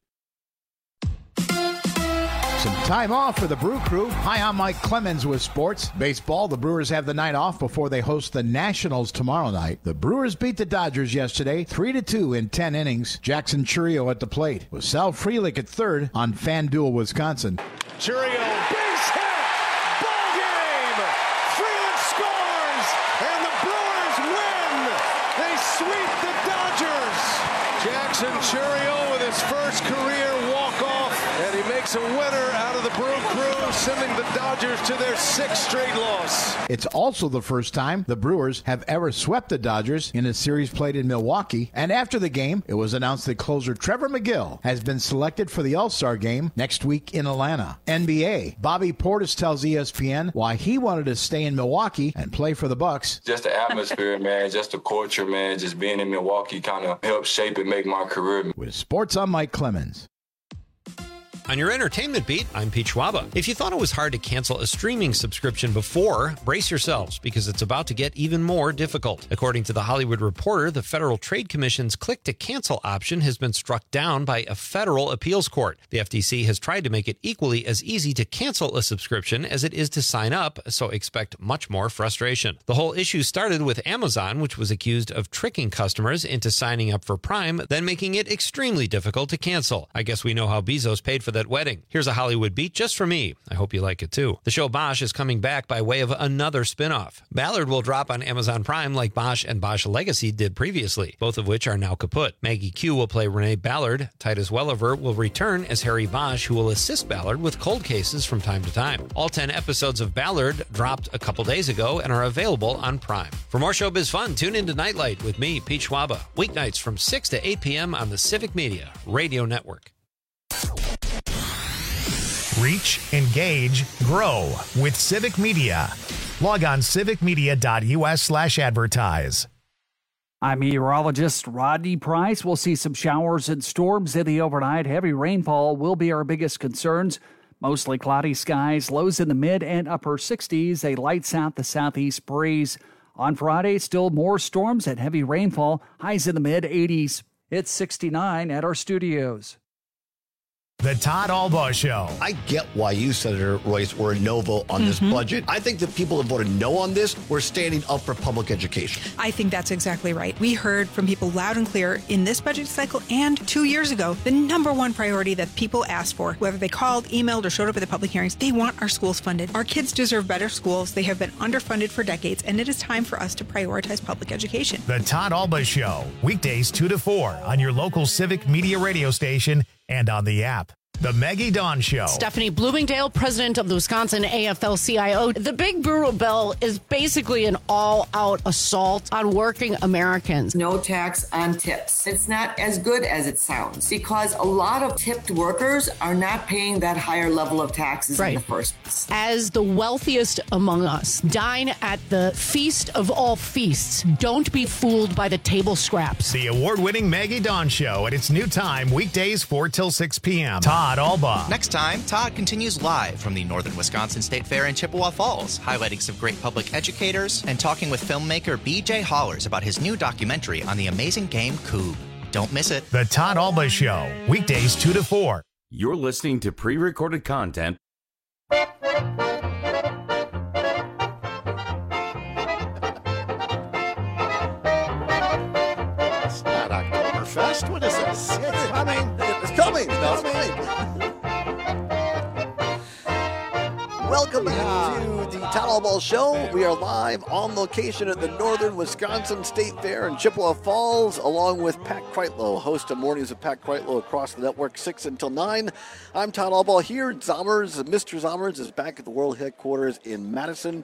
Some time off for the Brew Crew. Hi, I'm Mike Clemens with sports. Baseball, the Brewers have the night off before they host the Nationals tomorrow night. The Brewers beat the Dodgers yesterday, three to two in ten innings. Jackson Churio at the plate, with Sal Frelick at third on FanDuel, Wisconsin. Churio, base hit, ball game, Freeland scores, and the Brewers win. They sweep the Dodgers. Jackson Churio with his first career walk-off, and he makes a winner out of the Brew Crew, sending the Dodgers to their sixth straight loss. It's also the first time the Brewers have ever swept the Dodgers in a series played in Milwaukee. And after the game, it was announced that closer Trevor McGill has been selected for the All-Star game next week in Atlanta. N B A, Bobby Portis tells E S P N why he wanted to stay in Milwaukee and play for the Bucks. Just the atmosphere, man, just the culture, man, just being in Milwaukee kind of helped shape and make my career. With sports, I'm Mike Clemens. On your entertainment beat, I'm Pete Schwaba. If you thought it was hard to cancel a streaming subscription before, brace yourselves because it's about to get even more difficult. According to The Hollywood Reporter, the Federal Trade Commission's click-to-cancel option has been struck down by a federal appeals court. The F T C has tried to make it equally as easy to cancel a subscription as it is to sign up, so expect much more frustration. The whole issue started with Amazon, which was accused of tricking customers into signing up for Prime, then making it extremely difficult to cancel. I guess we know how Bezos paid for that wedding. Here's a Hollywood beat just for me. I hope you like it too. The show Bosch is coming back by way of another spin-off. Ballard will drop on Amazon Prime like Bosch and Bosch Legacy did previously, both of which are now kaput. Maggie Q will play Renee Ballard. Titus Welliver will return as Harry Bosch, who will assist Ballard with cold cases from time to time. All ten episodes of Ballard dropped a couple days ago and are available on Prime. For more showbiz fun, tune into Nightlight with me, Pete Schwaba, weeknights from six to eight p.m. on the Civic Media Radio Network. Reach, engage, grow with Civic Media. Log on civicmedia.us slash advertise. I'm meteorologist Rodney Price. We'll see some showers and storms in the overnight. Heavy rainfall will be our biggest concerns. Mostly cloudy skies, lows in the mid and upper sixties, a light south to southeast breeze. On Friday, still more storms and heavy rainfall, highs in the mid eighties. It's sixty-nine at our studios. The Todd Albaugh Show. I get why you, Senator Royce, were a no vote on this Mhm. budget. I think the people that voted no on this were standing up for public education. I think that's exactly right. We heard from people loud and clear in this budget cycle and two years ago, the number one priority that people asked for, whether they called, emailed, or showed up at the public hearings, they want our schools funded. Our kids deserve better schools. They have been underfunded for decades, and it is time for us to prioritize public education. The Todd Albaugh Show. Weekdays two to four on your local Civic Media radio station and on the app. The Maggie Dawn Show. Stephanie Bloomingdale, president of the Wisconsin A F L C I O. The big brewer bill is basically an all-out assault on working Americans. No tax on tips. It's not as good as it sounds because a lot of tipped workers are not paying that higher level of taxes Right. in the first place. As the wealthiest among us, dine at the feast of all feasts. Don't be fooled by the table scraps. The award-winning Maggie Dawn Show at its new time, weekdays four till six p.m. Todd Albaugh. Next time, Todd continues live from the Northern Wisconsin State Fair in Chippewa Falls, highlighting some great public educators and talking with filmmaker B J Hollers about his new documentary on the amazing game Coob. Don't miss it. The Todd Albaugh Show, weekdays two to four. You're listening to pre-recorded content. It's not Oktoberfest. What is this? It's coming. It's coming. That's right. Welcome back to the Todd Albaugh Show. We are live on location at the Northern Wisconsin State Fair in Chippewa Falls, along with Pat Kreitlow, host of Mornings with Pat Kreitlow across the network, six until nine. I'm Todd Albaugh here. Zommers, Mister Zommers is back at the World Headquarters in Madison.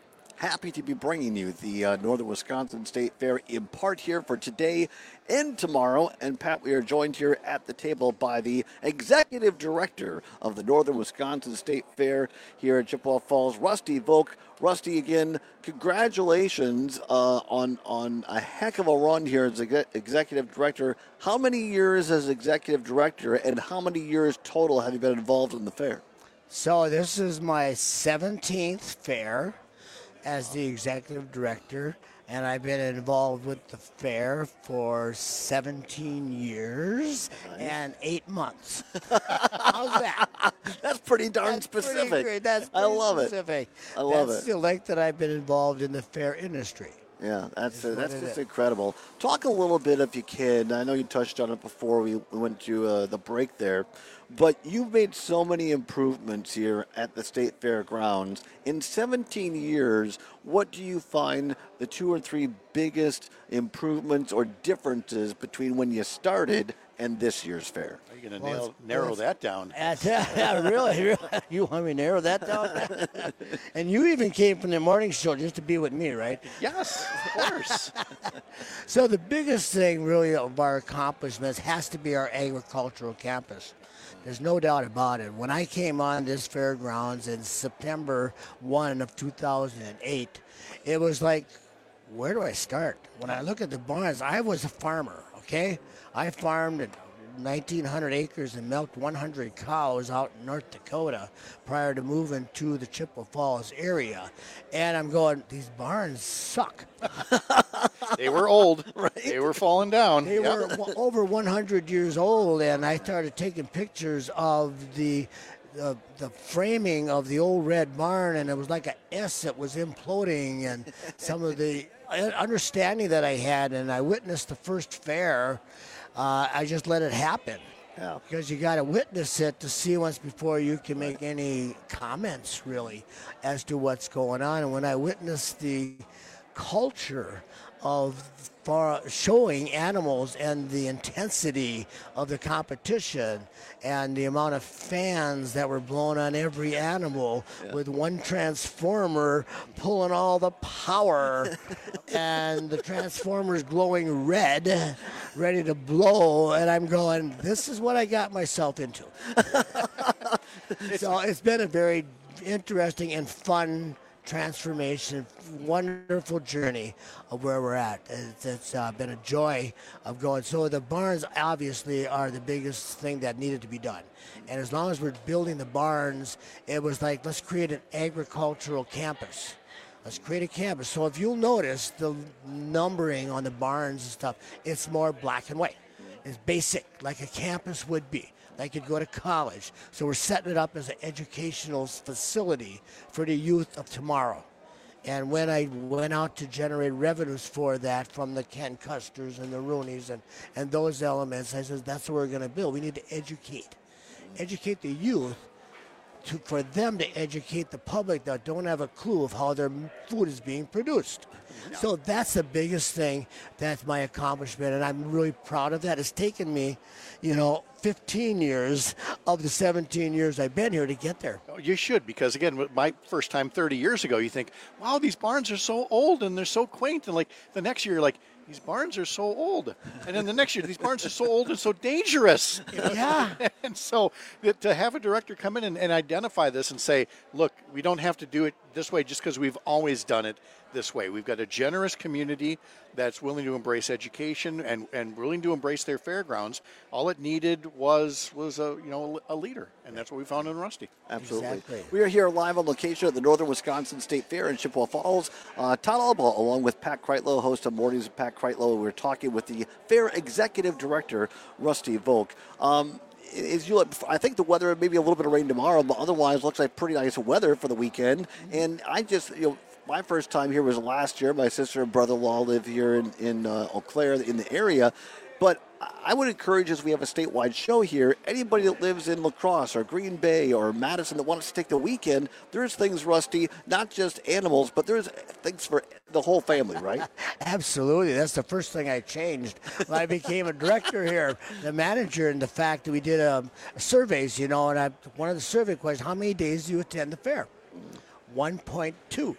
Happy to be bringing you the uh, Northern Wisconsin State Fair in part here for today and tomorrow. And Pat, we are joined here at the table by the executive director of the Northern Wisconsin State Fair here at Chippewa Falls, Rusty Volk. Rusty, again, congratulations uh, on on a heck of a run here as ex- executive director. How many years as executive director, and how many years total have you been involved in the fair? So this is my seventeenth fair as the executive director, and I've been involved with the fair for seventeen years and eight months. How's that? That's pretty darn That's specific. Pretty great. That's I pretty love specific. it. I love That's it. the length that I've been involved in the fair industry. Yeah, that's uh, that's what it just is. incredible. Talk a little bit, if you can. I know you touched on it before we, we went to uh, the break there, but you've made so many improvements here at the State Fairgrounds. In seventeen years, what do you find the two or three biggest improvements or differences between when you started and this year's fair? Are you going to Well, nail, it's- narrow well, that down? At, yeah, really, really? You want me to narrow that down? And you even came from the morning show just to be with me, right? Yes, of course. So the biggest thing really of our accomplishments has to be our agricultural campus. There's no doubt about it. When I came on this fairgrounds in September first of two thousand eight, it was like, where do I start? When I look at the barns, I was a farmer, okay? I farmed nineteen hundred acres and milked one hundred cows out in North Dakota prior to moving to the Chippewa Falls area. And I'm going, these barns suck. They were old. Right. They were falling down. They Yep. were w- over one hundred years old, and I started taking pictures of the, the the framing of the old red barn, and it was like a S that was imploding, and some of the understanding that I had, and I witnessed the first fair. Uh, I just let it happen. Yeah. Because you got to witness it to see once before you can make any comments, really, as to what's going on. And when I witnessed the culture of far showing animals and the intensity of the competition and the amount of fans that were blown on every animal Yeah. with one transformer pulling all the power and the transformers glowing red, ready to blow, and I'm going, this is what I got myself into. So it's been a very interesting and fun transformation, wonderful journey of where we're at. It's, it's uh, been a joy of going. So the barns obviously are the biggest thing that needed to be done. And as long as we're building the barns, it was like, let's create an agricultural campus. Let's create a campus. So if you'll notice the numbering on the barns and stuff, it's more black and white. is basic, like a campus would be, like you'd go to college. So we're setting it up as an educational facility for the youth of tomorrow. And when I went out to generate revenues for that from the Ken Custers and the Rooneys and, and those elements, I said, that's what we're going to build. We need to educate. Educate the youth to, for them to educate the public that don't have a clue of how their food is being produced. Yeah. So that's the biggest thing. That's my accomplishment, and I'm really proud of that. It's taken me, you know, fifteen years of the seventeen years I've been here to get there. You should, because again, my first time thirty years ago, you think, wow, these barns are so old and they're so quaint. And like the next year, you're like, these barns are so old. And then the next year, these barns are so old and so dangerous. You know? Yeah. And so to have a director come in and, and identify this and say, look, we don't have to do it this way just because we've always done it this way. We've got a generous community that's willing to embrace education and, and willing to embrace their fairgrounds. All it needed was was a you know a leader, and that's what we found in Rusty. Absolutely. Exactly. We are here live on location at the Northern Wisconsin State Fair in Chippewa Falls. Uh, Todd Alba, along with Pat Kreitlow, host of Mornings with Pat Kreitlow. We're talking with the Fair Executive Director, Rusty Volk. Um, Is you, I think the weather, maybe a little bit of rain tomorrow, but otherwise looks like pretty nice weather for the weekend. And I just, you know, my first time here was last year. My sister and brother-in-law live here in, in uh, Eau Claire, in the area. But I would encourage, as we have a statewide show here, anybody that lives in La Crosse or Green Bay or Madison that wants to take the weekend, there's things, Rusty, not just animals, but there's things for the whole family, right? Absolutely. That's the first thing I changed when I became a director here, the manager, and the fact that we did um, surveys, you know, and I, one of the survey questions, how many days do you attend the fair? one point two.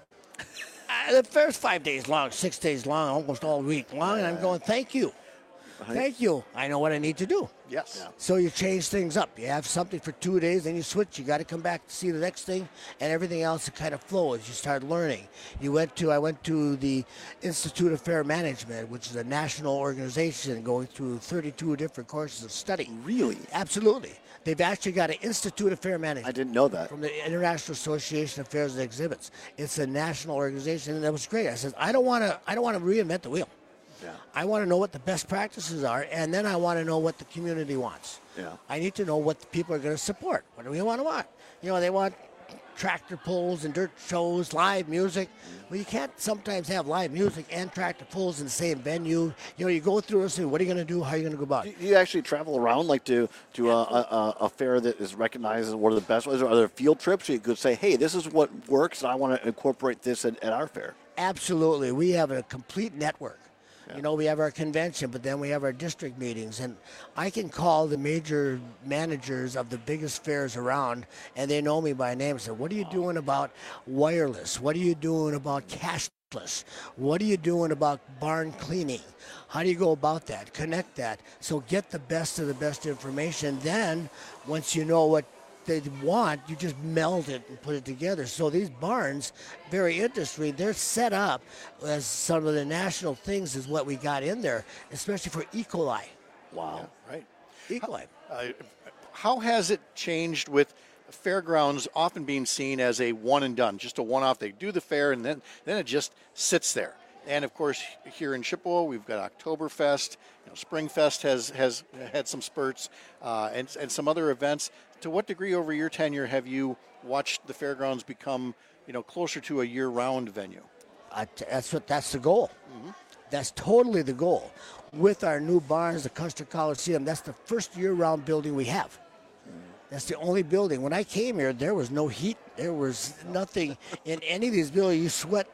Uh, the fair's five days long, six days long, almost all week long, and I'm going, thank you. Thank you. I know what I need to do. Yes. Yeah. So you change things up. You have something for two days, then you switch. You got to come back to see the next thing, and everything else kind of flows. You start learning. You went to. I went to the Institute of Fair Management, which is a national organization going through thirty-two different courses of study. Really? Absolutely. They've actually got an Institute of Fair Management. I didn't know that. From the International Association of Fairs and Exhibits. It's a national organization, and that was great. I said, I don't want to. I don't want to reinvent the wheel. Yeah. I want to know what the best practices are, and then I want to know what the community wants. Yeah. I need to know what the people are going to support. What do we want to want? You know, they want tractor pulls and dirt shows, live music. Well, you can't sometimes have live music and tractor pulls in the same venue. You know, you go through and say, what are you going to do? How are you going to go about it? Do you actually travel around, like to to a, a, a fair that is recognized as one of the best ones? Are there field trips where you could say, hey, this is what works, and I want to incorporate this at, at our fair? Absolutely. We have a complete network. You know, we have our convention, but then we have our district meetings. And I can call the major managers of the biggest fairs around, and they know me by name. So what are you doing about wireless? What are you doing about cashless? What are you doing about barn cleaning? How do you go about that? Connect that. So get the best of the best information. Then, once you know what they want, you just meld it and put it together. So these barns, very interesting, they're set up as some of the national things is what we got in there, especially for E. coli. Wow. Yeah, right. E. coli. Uh, how has it changed with fairgrounds often being seen as a one and done, just a one-off? They do the fair and then, then it just sits there. And of course, here in Chippewa, we've got Oktoberfest. You know, Springfest has has had some spurts, uh, and and some other events. To what degree, over your tenure, have you watched the fairgrounds become, you know, closer to a year-round venue? Uh, that's what. That's the goal. Mm-hmm. That's totally the goal. With our new barns, the Custer Coliseum, that's the first year-round building we have. That's the only building. When I came here, there was no heat. There was nothing in any of these buildings. You sweat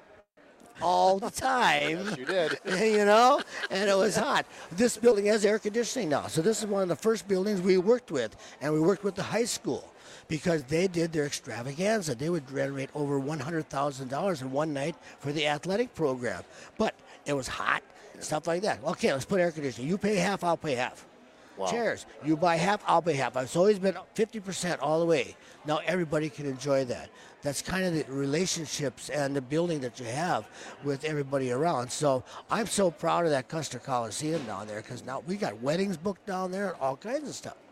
all the time. Yes, you did. You know, and it was hot. This building has air conditioning now. So this is one of the first buildings we worked with, and we worked with the high school because they did their extravaganza. They would generate over one hundred thousand dollars in one night for the athletic program. But it was hot, yeah. Stuff like that. Okay, let's put air conditioning. You pay half, I'll pay half. Wow. Chairs. You buy half, I'll pay half. It's always been fifty percent all the way. Now everybody can enjoy that. That's kind of the relationships and the building that you have with everybody around. So I'm so proud of that Custer Coliseum down there because now we got weddings booked down there and all kinds of stuff. That's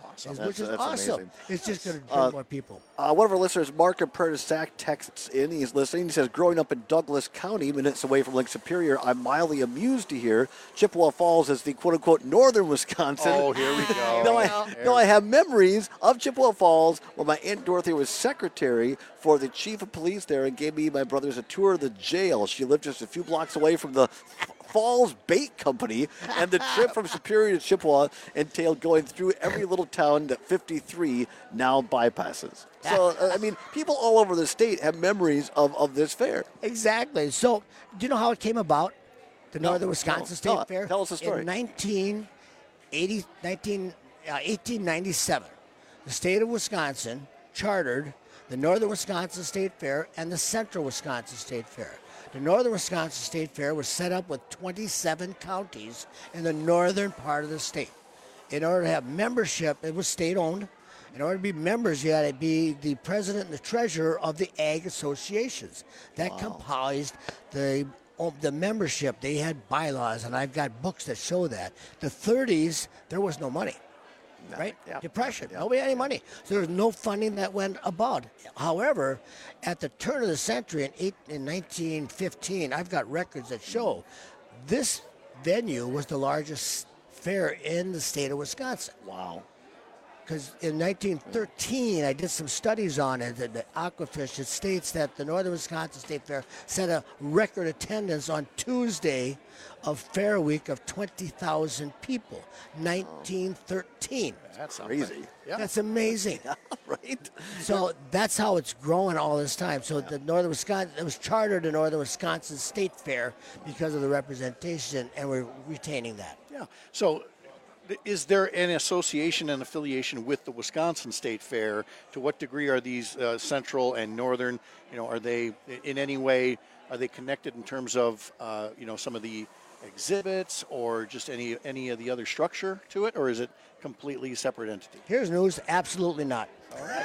awesome. Which That's- is that's awesome. amazing. It's just going to bring Uh, more people. Uh, one of our listeners, Mark in Prairie Sac, texts in. He's listening. He says, growing up in Douglas County, minutes away from Lake Superior, I'm mildly amused to hear Chippewa Falls is the quote-unquote northern Wisconsin. Oh, here we go. no, I, no, I have memories of Chippewa Falls where my Aunt Dorothy was secretary for the chief of police there and gave me and my brothers a tour of the jail. She lived just a few blocks away from the Falls Bait Company, and the trip from Superior to Chippewa entailed going through every little town that fifty-three now bypasses. So, uh, I mean, people all over the state have memories of, of this fair. Exactly. So, do you know how it came about? The No, Northern Wisconsin no, State no, Fair? tell us the story. In nineteen eighty, nineteen, uh, eighteen ninety-seven, the state of Wisconsin chartered the Northern Wisconsin State Fair and the Central Wisconsin State Fair. The Northern Wisconsin State Fair was set up with twenty-seven counties in the northern part of the state. In order to have membership, it was state-owned. In order to be members, you had to be the president and the treasurer of the ag associations. That comprised the the membership. They had bylaws, and I've got books that show that. The thirties, there was no money. Right? Yeah. Depression. Nobody had any money. So there was no funding that went about. However, at the turn of the century in, eight, in nineteen fifteen, I've got records that show this venue was the largest fair in the state of Wisconsin. Wow. Because in nineteen thirteen, I did some studies on it, and the Aquafish, it states that the Northern Wisconsin State Fair set a record attendance on Tuesday of Fair Week of twenty thousand people, nineteen thirteen. That's crazy. Yeah. That's amazing. Right? So that's how it's growing all this time. So the Northern Wisconsin, it was chartered the Northern Wisconsin State Fair because of the representation, and we're retaining that. Yeah. So is there an association and affiliation with the Wisconsin State Fair? To what degree are these uh, central and northern, you know, are they in any way, are they connected in terms of, uh, you know, some of the exhibits or just any any of the other structure to it, or is it completely separate entity? Here's news, absolutely not. All right.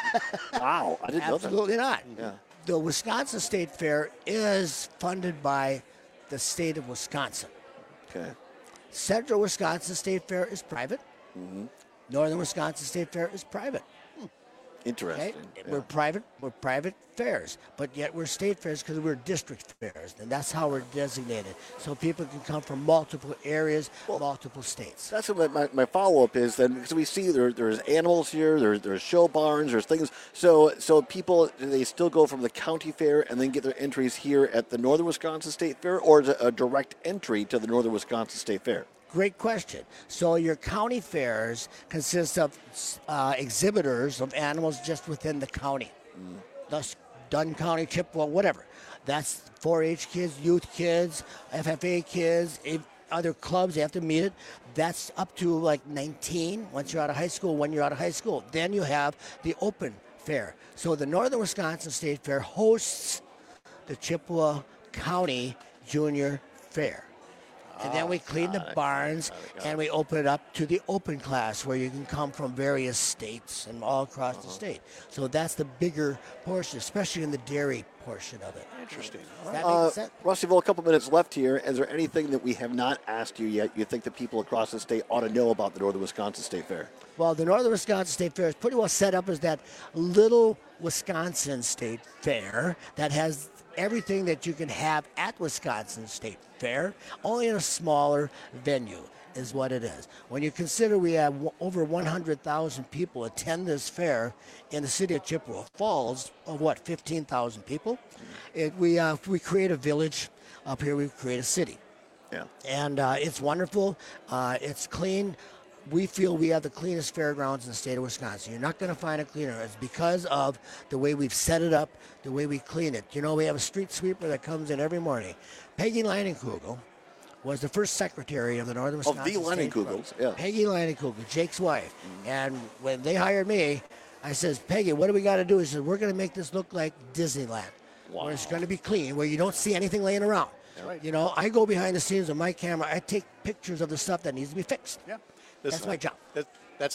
Wow, I didn't know that. Absolutely not. Yeah. The Wisconsin State Fair is funded by the state of Wisconsin. Okay. Central Wisconsin State Fair is private. Mm-hmm. Northern Wisconsin State Fair is private. Interesting. Okay? Yeah. We're private. We're private fairs, but yet we're state fairs because we're district fairs, and that's how we're designated. So people can come from multiple areas, multiple states. That's what my, my, my follow-up is then, because we see there, there's animals here, there, there's show barns, there's things. So so people, do they still go from the county fair and then get their entries here at the Northern Wisconsin State Fair, or is it a direct entry to the Northern Wisconsin State Fair? Great question. So your county fairs consist of uh, exhibitors of animals just within the county. Mm. Thus, Dunn County, Chippewa, whatever. That's four H kids, youth kids, F F A kids, other clubs, they have to meet it. That's up to like nineteen once you're out of high school, when you're out of high school. Then you have the open fair. So the Northern Wisconsin State Fair hosts the Chippewa County Junior Fair. And then we clean the barns and we open it up to the open class where you can come from various states and all across the state. So that's the bigger portion, especially in the dairy portion of it. Interesting. Does that Uh, make sense? Rusty, well, a couple minutes left here. Is there anything that we have not asked you yet you think that people across the state ought to know about the Northern Wisconsin State Fair? Well, the Northern Wisconsin State Fair is pretty well set up as that little Wisconsin State Fair that has everything that you can have at Wisconsin State Fair, only in a smaller venue is what it is. When you consider we have w- over one hundred thousand people attend this fair in the city of Chippewa Falls, of what, fifteen thousand people? It, we, uh, we create a village. Up here we create a city. Yeah. And uh, it's wonderful. Uh, it's clean. We feel we have the cleanest fairgrounds in the state of Wisconsin. You're not going to find a cleaner. It's because of the way we've set it up, the way we clean it. You know, we have a street sweeper that comes in every morning. Peggy Leinenkugel was the first secretary of the Northern Of Wisconsin the State Leinenkugels, Fair. yeah. Peggy Leinenkugel, Jake's wife. And when they hired me, I says, Peggy, what do we got to do? He said, we're going to make this look like Disneyland. Wow. Where it's going to be clean, where you don't see anything laying around. Right. You know, I go behind the scenes with my camera. I take pictures of the stuff that needs to be fixed. Yeah. That's my job. That, that's Peg.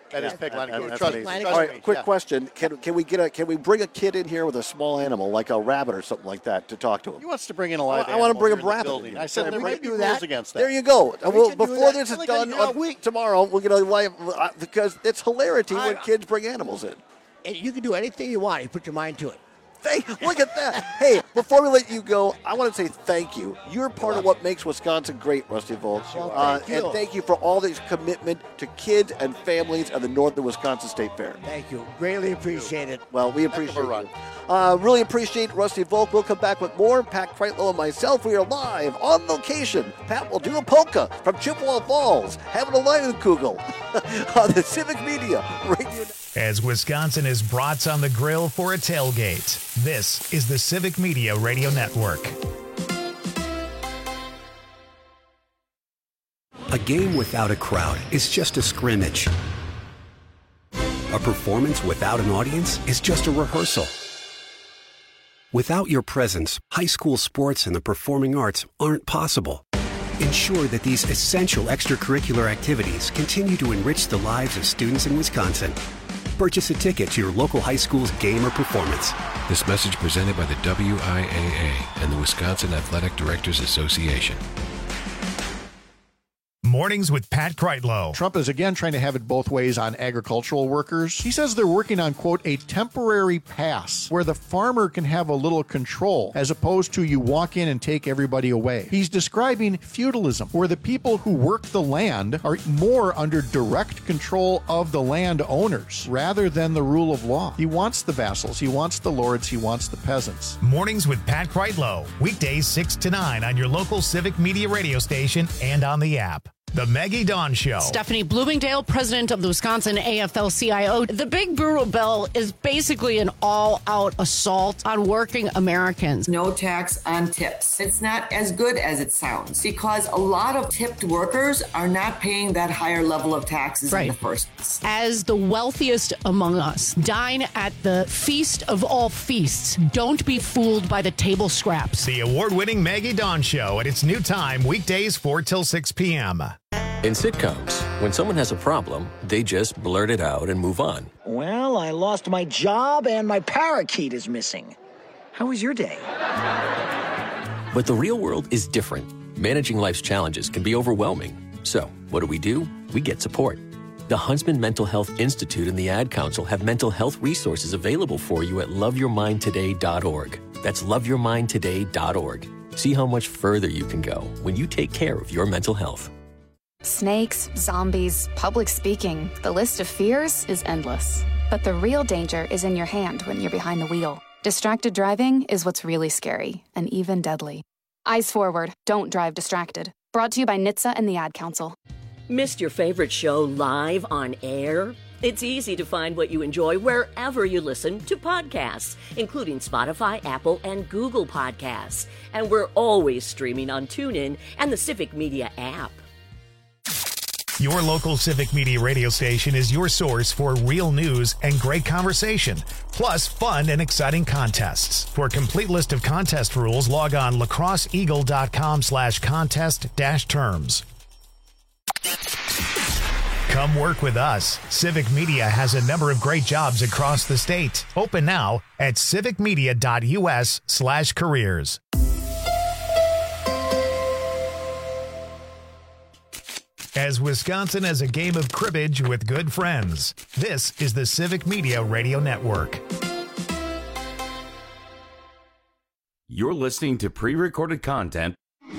That yeah, is Peg Line and Coogan. That's Trust, amazing. trust All right, me. quick Yeah. question: Can can we get a can we bring a kid in here with a small animal like a rabbit or something like that to talk to him? He wants to bring in a live I want to animal bring a here in the rabbit. building. in. I said Can there we might be do rules that? against that. There you go. We Well, can do before that. this is Like done a- a on week. tomorrow, we're gonna live uh, because it's hilarity when I- kids bring animals in. And you can do anything you want. You put your mind to it. Thank, look at that. Hey, before we let you go, I want to say thank you. You're part of what makes Wisconsin great, Rusty Volk. Well, Uh, thank you. and thank you for all this commitment to kids and families at the Northern Wisconsin State Fair. Thank you. Greatly appreciate it. Well, we appreciate it. Uh, really appreciate Rusty Volk. We'll come back with more. Pat Kreitlow and myself, we are live on location. Pat will do a polka from Chippewa Falls, having a Leinenkugel on the Civic Media Radio. As Wisconsin is brats on the grill for a tailgate, this is the Civic Media Radio Network. A game without a crowd is just a scrimmage. A performance without an audience is just a rehearsal. Without your presence, high school sports and the performing arts aren't possible. Ensure that these essential extracurricular activities continue to enrich the lives of students in Wisconsin. Purchase a ticket to your local high school's game or performance. This message presented by the W I A A and the Wisconsin Athletic Directors Association. Mornings with Pat Kreitlow. Trump is again trying to have it both ways on agricultural workers. He says they're working on, quote, a temporary pass where the farmer can have a little control as opposed to you walk in and take everybody away. He's describing feudalism, where the people who work the land are more under direct control of the landowners rather than the rule of law. He wants the vassals, he wants the lords, he wants the peasants. Mornings with Pat Kreitlow. Weekdays six to nine on your local Civic Media radio station and on the app. The Maggie Dawn Show. Stephanie Bloomingdale, president of the Wisconsin A F L C I O. The Big Burro Bill is basically an all-out assault on working Americans. No tax on tips. It's not as good as it sounds because a lot of tipped workers are not paying that higher level of taxes Right. in the first place. As the wealthiest among us, dine at the feast of all feasts. Don't be fooled by the table scraps. The award-winning Maggie Dawn Show at its new time, weekdays four till six p.m. In sitcoms, when someone has a problem, they just blurt it out and move on. Well, I lost my job and my parakeet is missing. How was your day? But the real world is different. Managing life's challenges can be overwhelming. So, what do we do? We get support. The Huntsman Mental Health Institute and the Ad Council have mental health resources available for you at love your mind today dot org. That's love your mind today dot org. See how much further you can go when you take care of your mental health. Snakes, zombies, public speaking. The list of fears is endless. But the real danger is in your hand when you're behind the wheel. Distracted driving is what's really scary and even deadly. Eyes forward. Don't drive distracted. Brought to you by N H T S A and the Ad Council. Missed your favorite show live on air? It's easy to find what you enjoy wherever you listen to podcasts, including Spotify, Apple, and Google Podcasts. And we're always streaming on TuneIn and the Civic Media app. Your local Civic Media radio station is your source for real news and great conversation, plus fun and exciting contests. For a complete list of contest rules, log on lacrosseeagle.com slash contest dash terms. Come work with us. Civic Media has a number of great jobs across the state. Open now at civicmedia.us slash careers. As Wisconsin has a game of cribbage with good friends, this is the Civic Media Radio Network. You're listening to pre-recorded content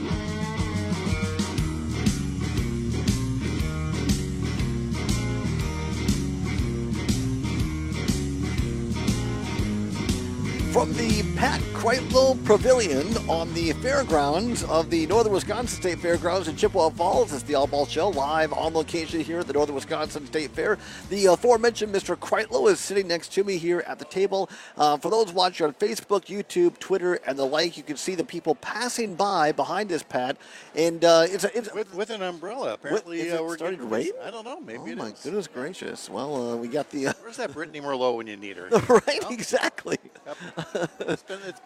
From the Pat Kreitlow Pavilion on the fairgrounds of the Northern Wisconsin State Fairgrounds in Chippewa Falls, it's the All Ball Show, live on location here at the Northern Wisconsin State Fair. The aforementioned Mister Kreitlow is sitting next to me here at the table. Uh, for those watching on Facebook, YouTube, Twitter, and the like, you can see the people passing by behind us, Pat. And uh, it's, a, it's with, with an umbrella. Apparently, with, uh, it we're starting to rain. I don't know. Maybe oh it my is. goodness gracious! Well, uh, we got the uh, Where's that Brittany Merlot when you need her? right, Well, exactly. Yep. It's been it's been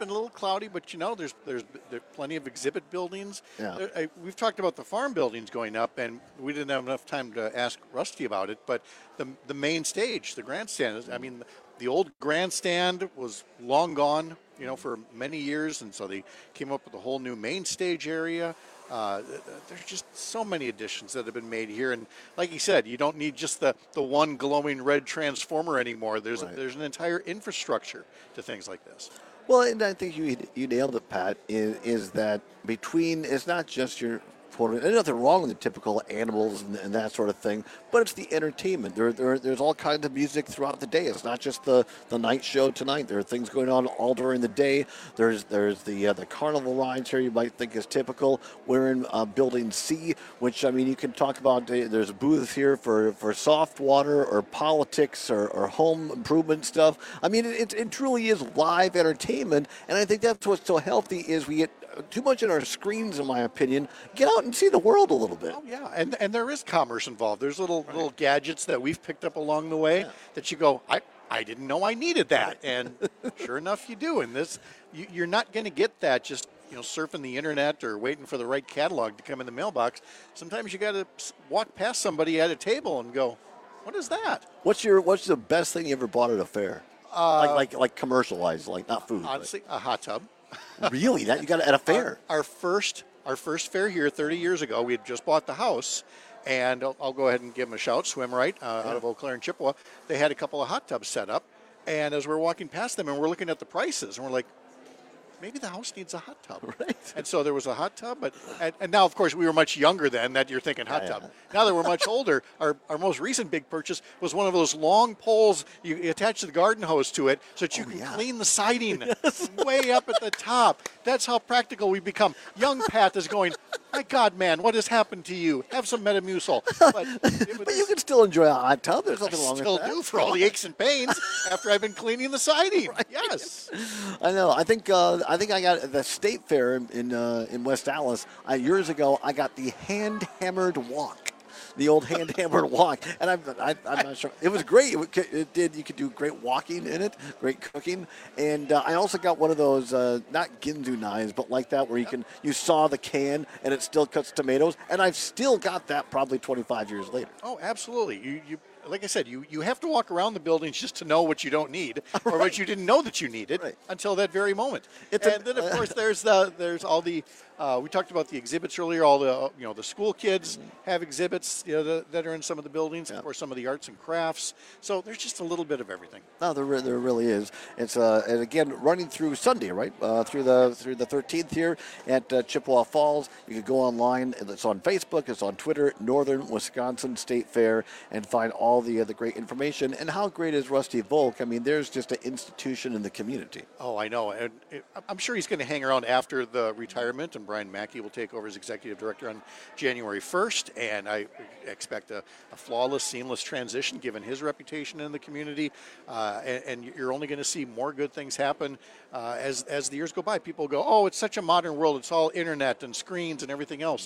been a little cloudy, but you know, there's there's there's plenty of exhibit buildings. Yeah. There- I, we've talked about the farm buildings going up, and we didn't have enough time to ask Rusty about it. But the the main stage, the grandstand, is- I mean, the old grandstand was long gone, you know, for many years, and so they came up with a whole new main stage area. Uh, th- th- there's just so many additions that have been made here, and like you said, you don't need just the, the one glowing red transformer anymore. There's Right. there's an entire infrastructure to things like this. Well, and I think you you nailed it, Pat. Is, is that between? It's not just your. There's nothing wrong with the typical animals and, and that sort of thing, but it's the entertainment. There, there, there's all kinds of music throughout the day. It's not just the, the night show tonight. There are things going on all during the day. There's there's the uh, the carnival rides here you might think is typical. We're in uh, Building C, which, I mean, you can talk about. Uh, there's booths here for, for soft water or politics or, or home improvement stuff. I mean, it, it truly is live entertainment, and I think that's what's so healthy is we get too much in our screens, in my opinion. Get out and see the world a little bit. Oh yeah, and and there is commerce involved. There's little little gadgets that we've picked up along the way that you go, I I didn't know I needed that, and sure enough, you do. And this, you, you're not going to get that just you know surfing the internet or waiting for the right catalog to come in the mailbox. Sometimes you got to walk past somebody at a table and go, what is that? What's your What's the best thing you ever bought at a fair? Uh, like like like commercialized, like not food. Honestly, a hot tub. but- really, that you got it at a fair? Our, our first our first fair here thirty years ago, we had just bought the house, and I'll, I'll go ahead and give them a shout. Swim Right uh, Yeah. out of Eau Claire and Chippewa. They had a couple of hot tubs set up, and as we're walking past them, and we're looking at the prices, and we're like, maybe the house needs a hot tub. Right. And so there was a hot tub, but and, and now, of course, we were much younger then. That you're thinking hot Yeah, tub. yeah. Now that we're much older, our, our most recent big purchase was one of those long poles you, you attach the garden hose to it so that you can clean the siding way up at the top. That's how practical we become. Young Pat is going, my God, man, what has happened to you? Have some Metamucil. But, But you can still enjoy a hot tub. There's I nothing wrong still with that. do for all the aches and pains after I've been cleaning the siding. Yes. I know. I think uh, I think I got at the State Fair in in, uh, in West Dallas uh, years ago. I got the hand hammered walk, the old hand hammered walk, and I'm I, I'm not sure it was great. It, would- it did. You could do great walking in it, great cooking, and uh, I also got one of those uh, not Ginzu knives, but like that where you can you saw the can and it still cuts tomatoes, and I've still got that probably twenty-five years later. Oh, absolutely. You, you, like I said, you, you have to walk around the buildings just to know what you don't need, or what you didn't know that you needed until that very moment. It's and a- then, of course, there's the there's all the uh, we talked about the exhibits earlier. All the uh, you know the school kids have exhibits you know that, that are in some of the buildings. Of course, some of the arts and crafts. So there's just a little bit of everything. No, there, re- there really is. It's uh, and again running through Sunday, right? Uh, through the through the thirteenth here at uh, Chippewa Falls. You can go online. It's on Facebook. It's on Twitter. Northern Wisconsin State Fair, and find all the uh, the great information. And how great is Rusty Volk? I mean, there's just an institution in the community. Oh, I know. And it, I'm sure he's going to hang around after the retirement, and Brian Mackey will take over as executive director on January first. And I expect a, a flawless, seamless transition given his reputation in the community. Uh, and, and you're only going to see more good things happen uh, as, as the years go by. People go, oh, it's such a modern world. It's all internet and screens and everything else.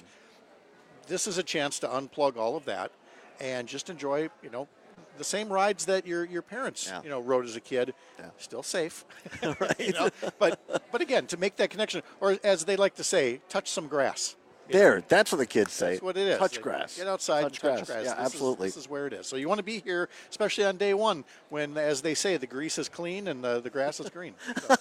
This is a chance to unplug all of that and just enjoy, you know, the same rides that your your parents, you know, rode as a kid. Still safe, right? You know? But but again, to make that connection, or as they like to say, touch some grass. There, that's what the kids say. That's what it is. Touch They- grass. Get outside Touch and touch grass. grass. Yeah, This is- absolutely. this is where it is. So you want to be here, especially on day one, when, as they say, the grease is clean and the, the grass is green. So,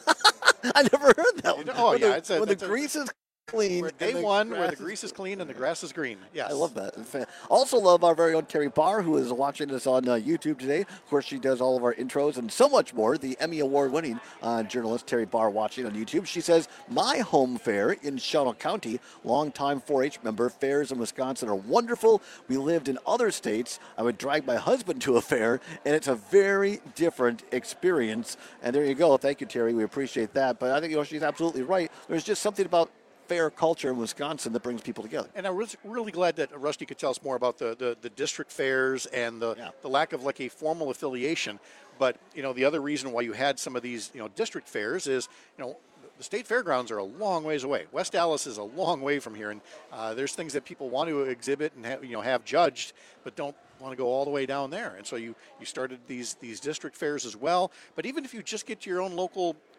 I never heard that one. oh When yeah, the, it's a, when the it's a- grease is clean. Where and day the one, where the grass is- grease is clean and the grass is green. Yes. I love that. In fact, also love our very own Terry Barr, who is watching us on uh, YouTube today. Of course, she does all of our intros and so much more. The Emmy Award-winning uh, journalist Terry Barr watching on YouTube. She says, my home fair in Shawano County, longtime four H member, fairs in Wisconsin are wonderful. We lived in other states. I would drag my husband to a fair, and it's a very different experience. And there you go. Thank you, Terry. We appreciate that. But I think you know, she's absolutely right. There's just something about fair culture in Wisconsin that brings people together. And I was really glad that Rusty could tell us more about the, the, the district fairs and the, the lack of like a formal affiliation. But, you know, the other reason why you had some of these, you know, district fairs is, you know, the state fairgrounds are a long ways away. West Dallas is a long way from here. And uh, there's things that people want to exhibit and have, you know, have judged, but don't want to go all the way down there. And so you, you started these, these district fairs as well. But even if you just get to your own local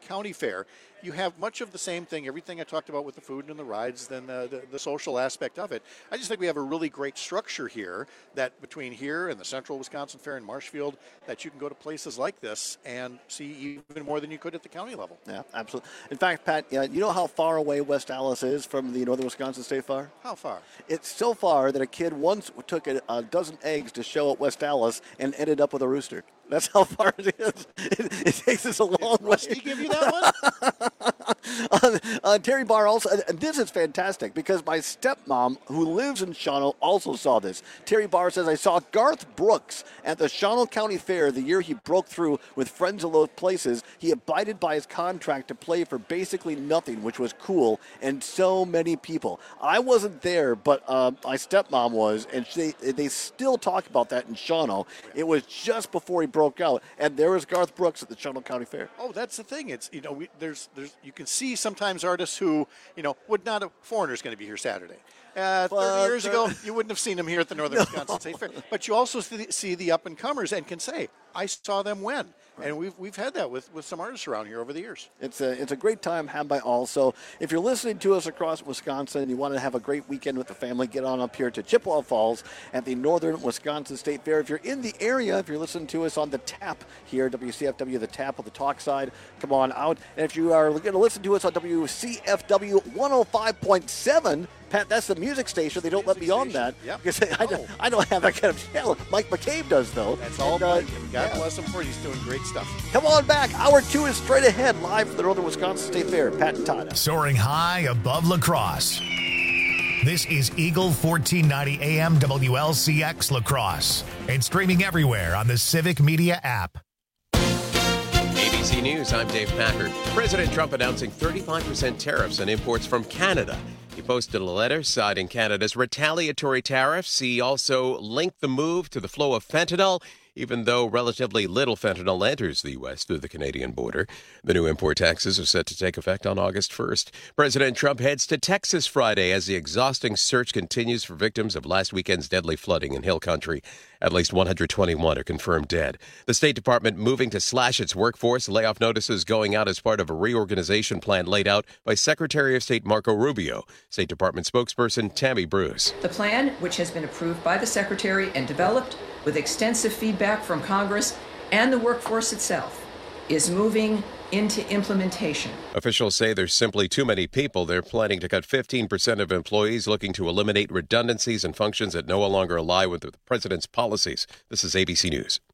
county fair, you have much of the same thing, everything I talked about with the food and the rides, then the, the, the social aspect of it. I just think we have a really great structure here that between here and the Central Wisconsin Fair in Marshfield, that you can go to places like this and see even more than you could at the county level. Yeah, absolutely. In fact, Pat, uh, you know how far away West Allis is from the Northern Wisconsin State Fair? How far? It's so far that a kid once took a, a dozen eggs to show at West Allis and ended up with a rooster. That's how far it is. It, it takes us a long way. Did he give you that one? uh, uh, Terry Barr also, and this is fantastic because my stepmom, who lives in Shawano, also saw this. Terry Barr says, I saw Garth Brooks at the Shawano County Fair the year he broke through with friends of those places. He abided by his contract to play for basically nothing, which was cool, and so many people. I wasn't there, but uh, my stepmom was, and they, they still talk about that in Shawano. It was just before he broke out, and there was Garth Brooks at the Shawano County Fair. Oh, that's the thing. It's, you know, we, there's, there's, you can see sometimes artists who, you know, would not have, Foreigner's going to be here Saturday. Uh, thirty But, years uh, ago, you wouldn't have seen them here at the Northern No. Wisconsin State Fair. But you also see, see the up-and-comers and can say, I saw them when. And we've we've had that with, with some artists around here over the years. It's a it's a great time had by all. So if you're listening to us across Wisconsin and you want to have a great weekend with the family, get on up here to Chippewa Falls at the Northern Wisconsin State Fair. If you're in the area, if you're listening to us on the Tap here, W C F W, the Tap on the talk side, come on out. And if you are going to listen to us on W C F W one oh five point seven, Pat, that's the music station. They don't let me on that. Yep. Because I, don't, I don't have that kind of talent. Mike McCabe does, though. That's all And, uh, Mike. And God yeah. bless him for it. He's doing great stuff. Come on back. Hour two is straight ahead, live from the Northern Wisconsin State Fair. Pat and Todd. Soaring high above La Crosse. This is Eagle fourteen ninety A M W L C X La Crosse and streaming everywhere on the Civic Media app. A B C News, I'm Dave Packard. President Trump announcing thirty-five percent tariffs on imports from Canada. He posted a letter citing Canada's retaliatory tariffs. He also linked the move to the flow of fentanyl, even though relatively little fentanyl enters the U S through the Canadian border. The new import taxes are set to take effect on August first. President Trump heads to Texas Friday as the exhausting search continues for victims of last weekend's deadly flooding in Hill Country. At least one hundred twenty-one are confirmed dead. The State Department moving to slash its workforce, layoff notices going out as part of a reorganization plan laid out by Secretary of State Marco Rubio. State Department spokesperson Tammy Bruce. The plan, which has been approved by the Secretary and developed with extensive feedback from Congress and the workforce itself, is moving into implementation. Officials say there's simply too many people. They're planning to cut fifteen percent of employees, looking to eliminate redundancies and functions that no longer align with the president's policies. This is A B C News.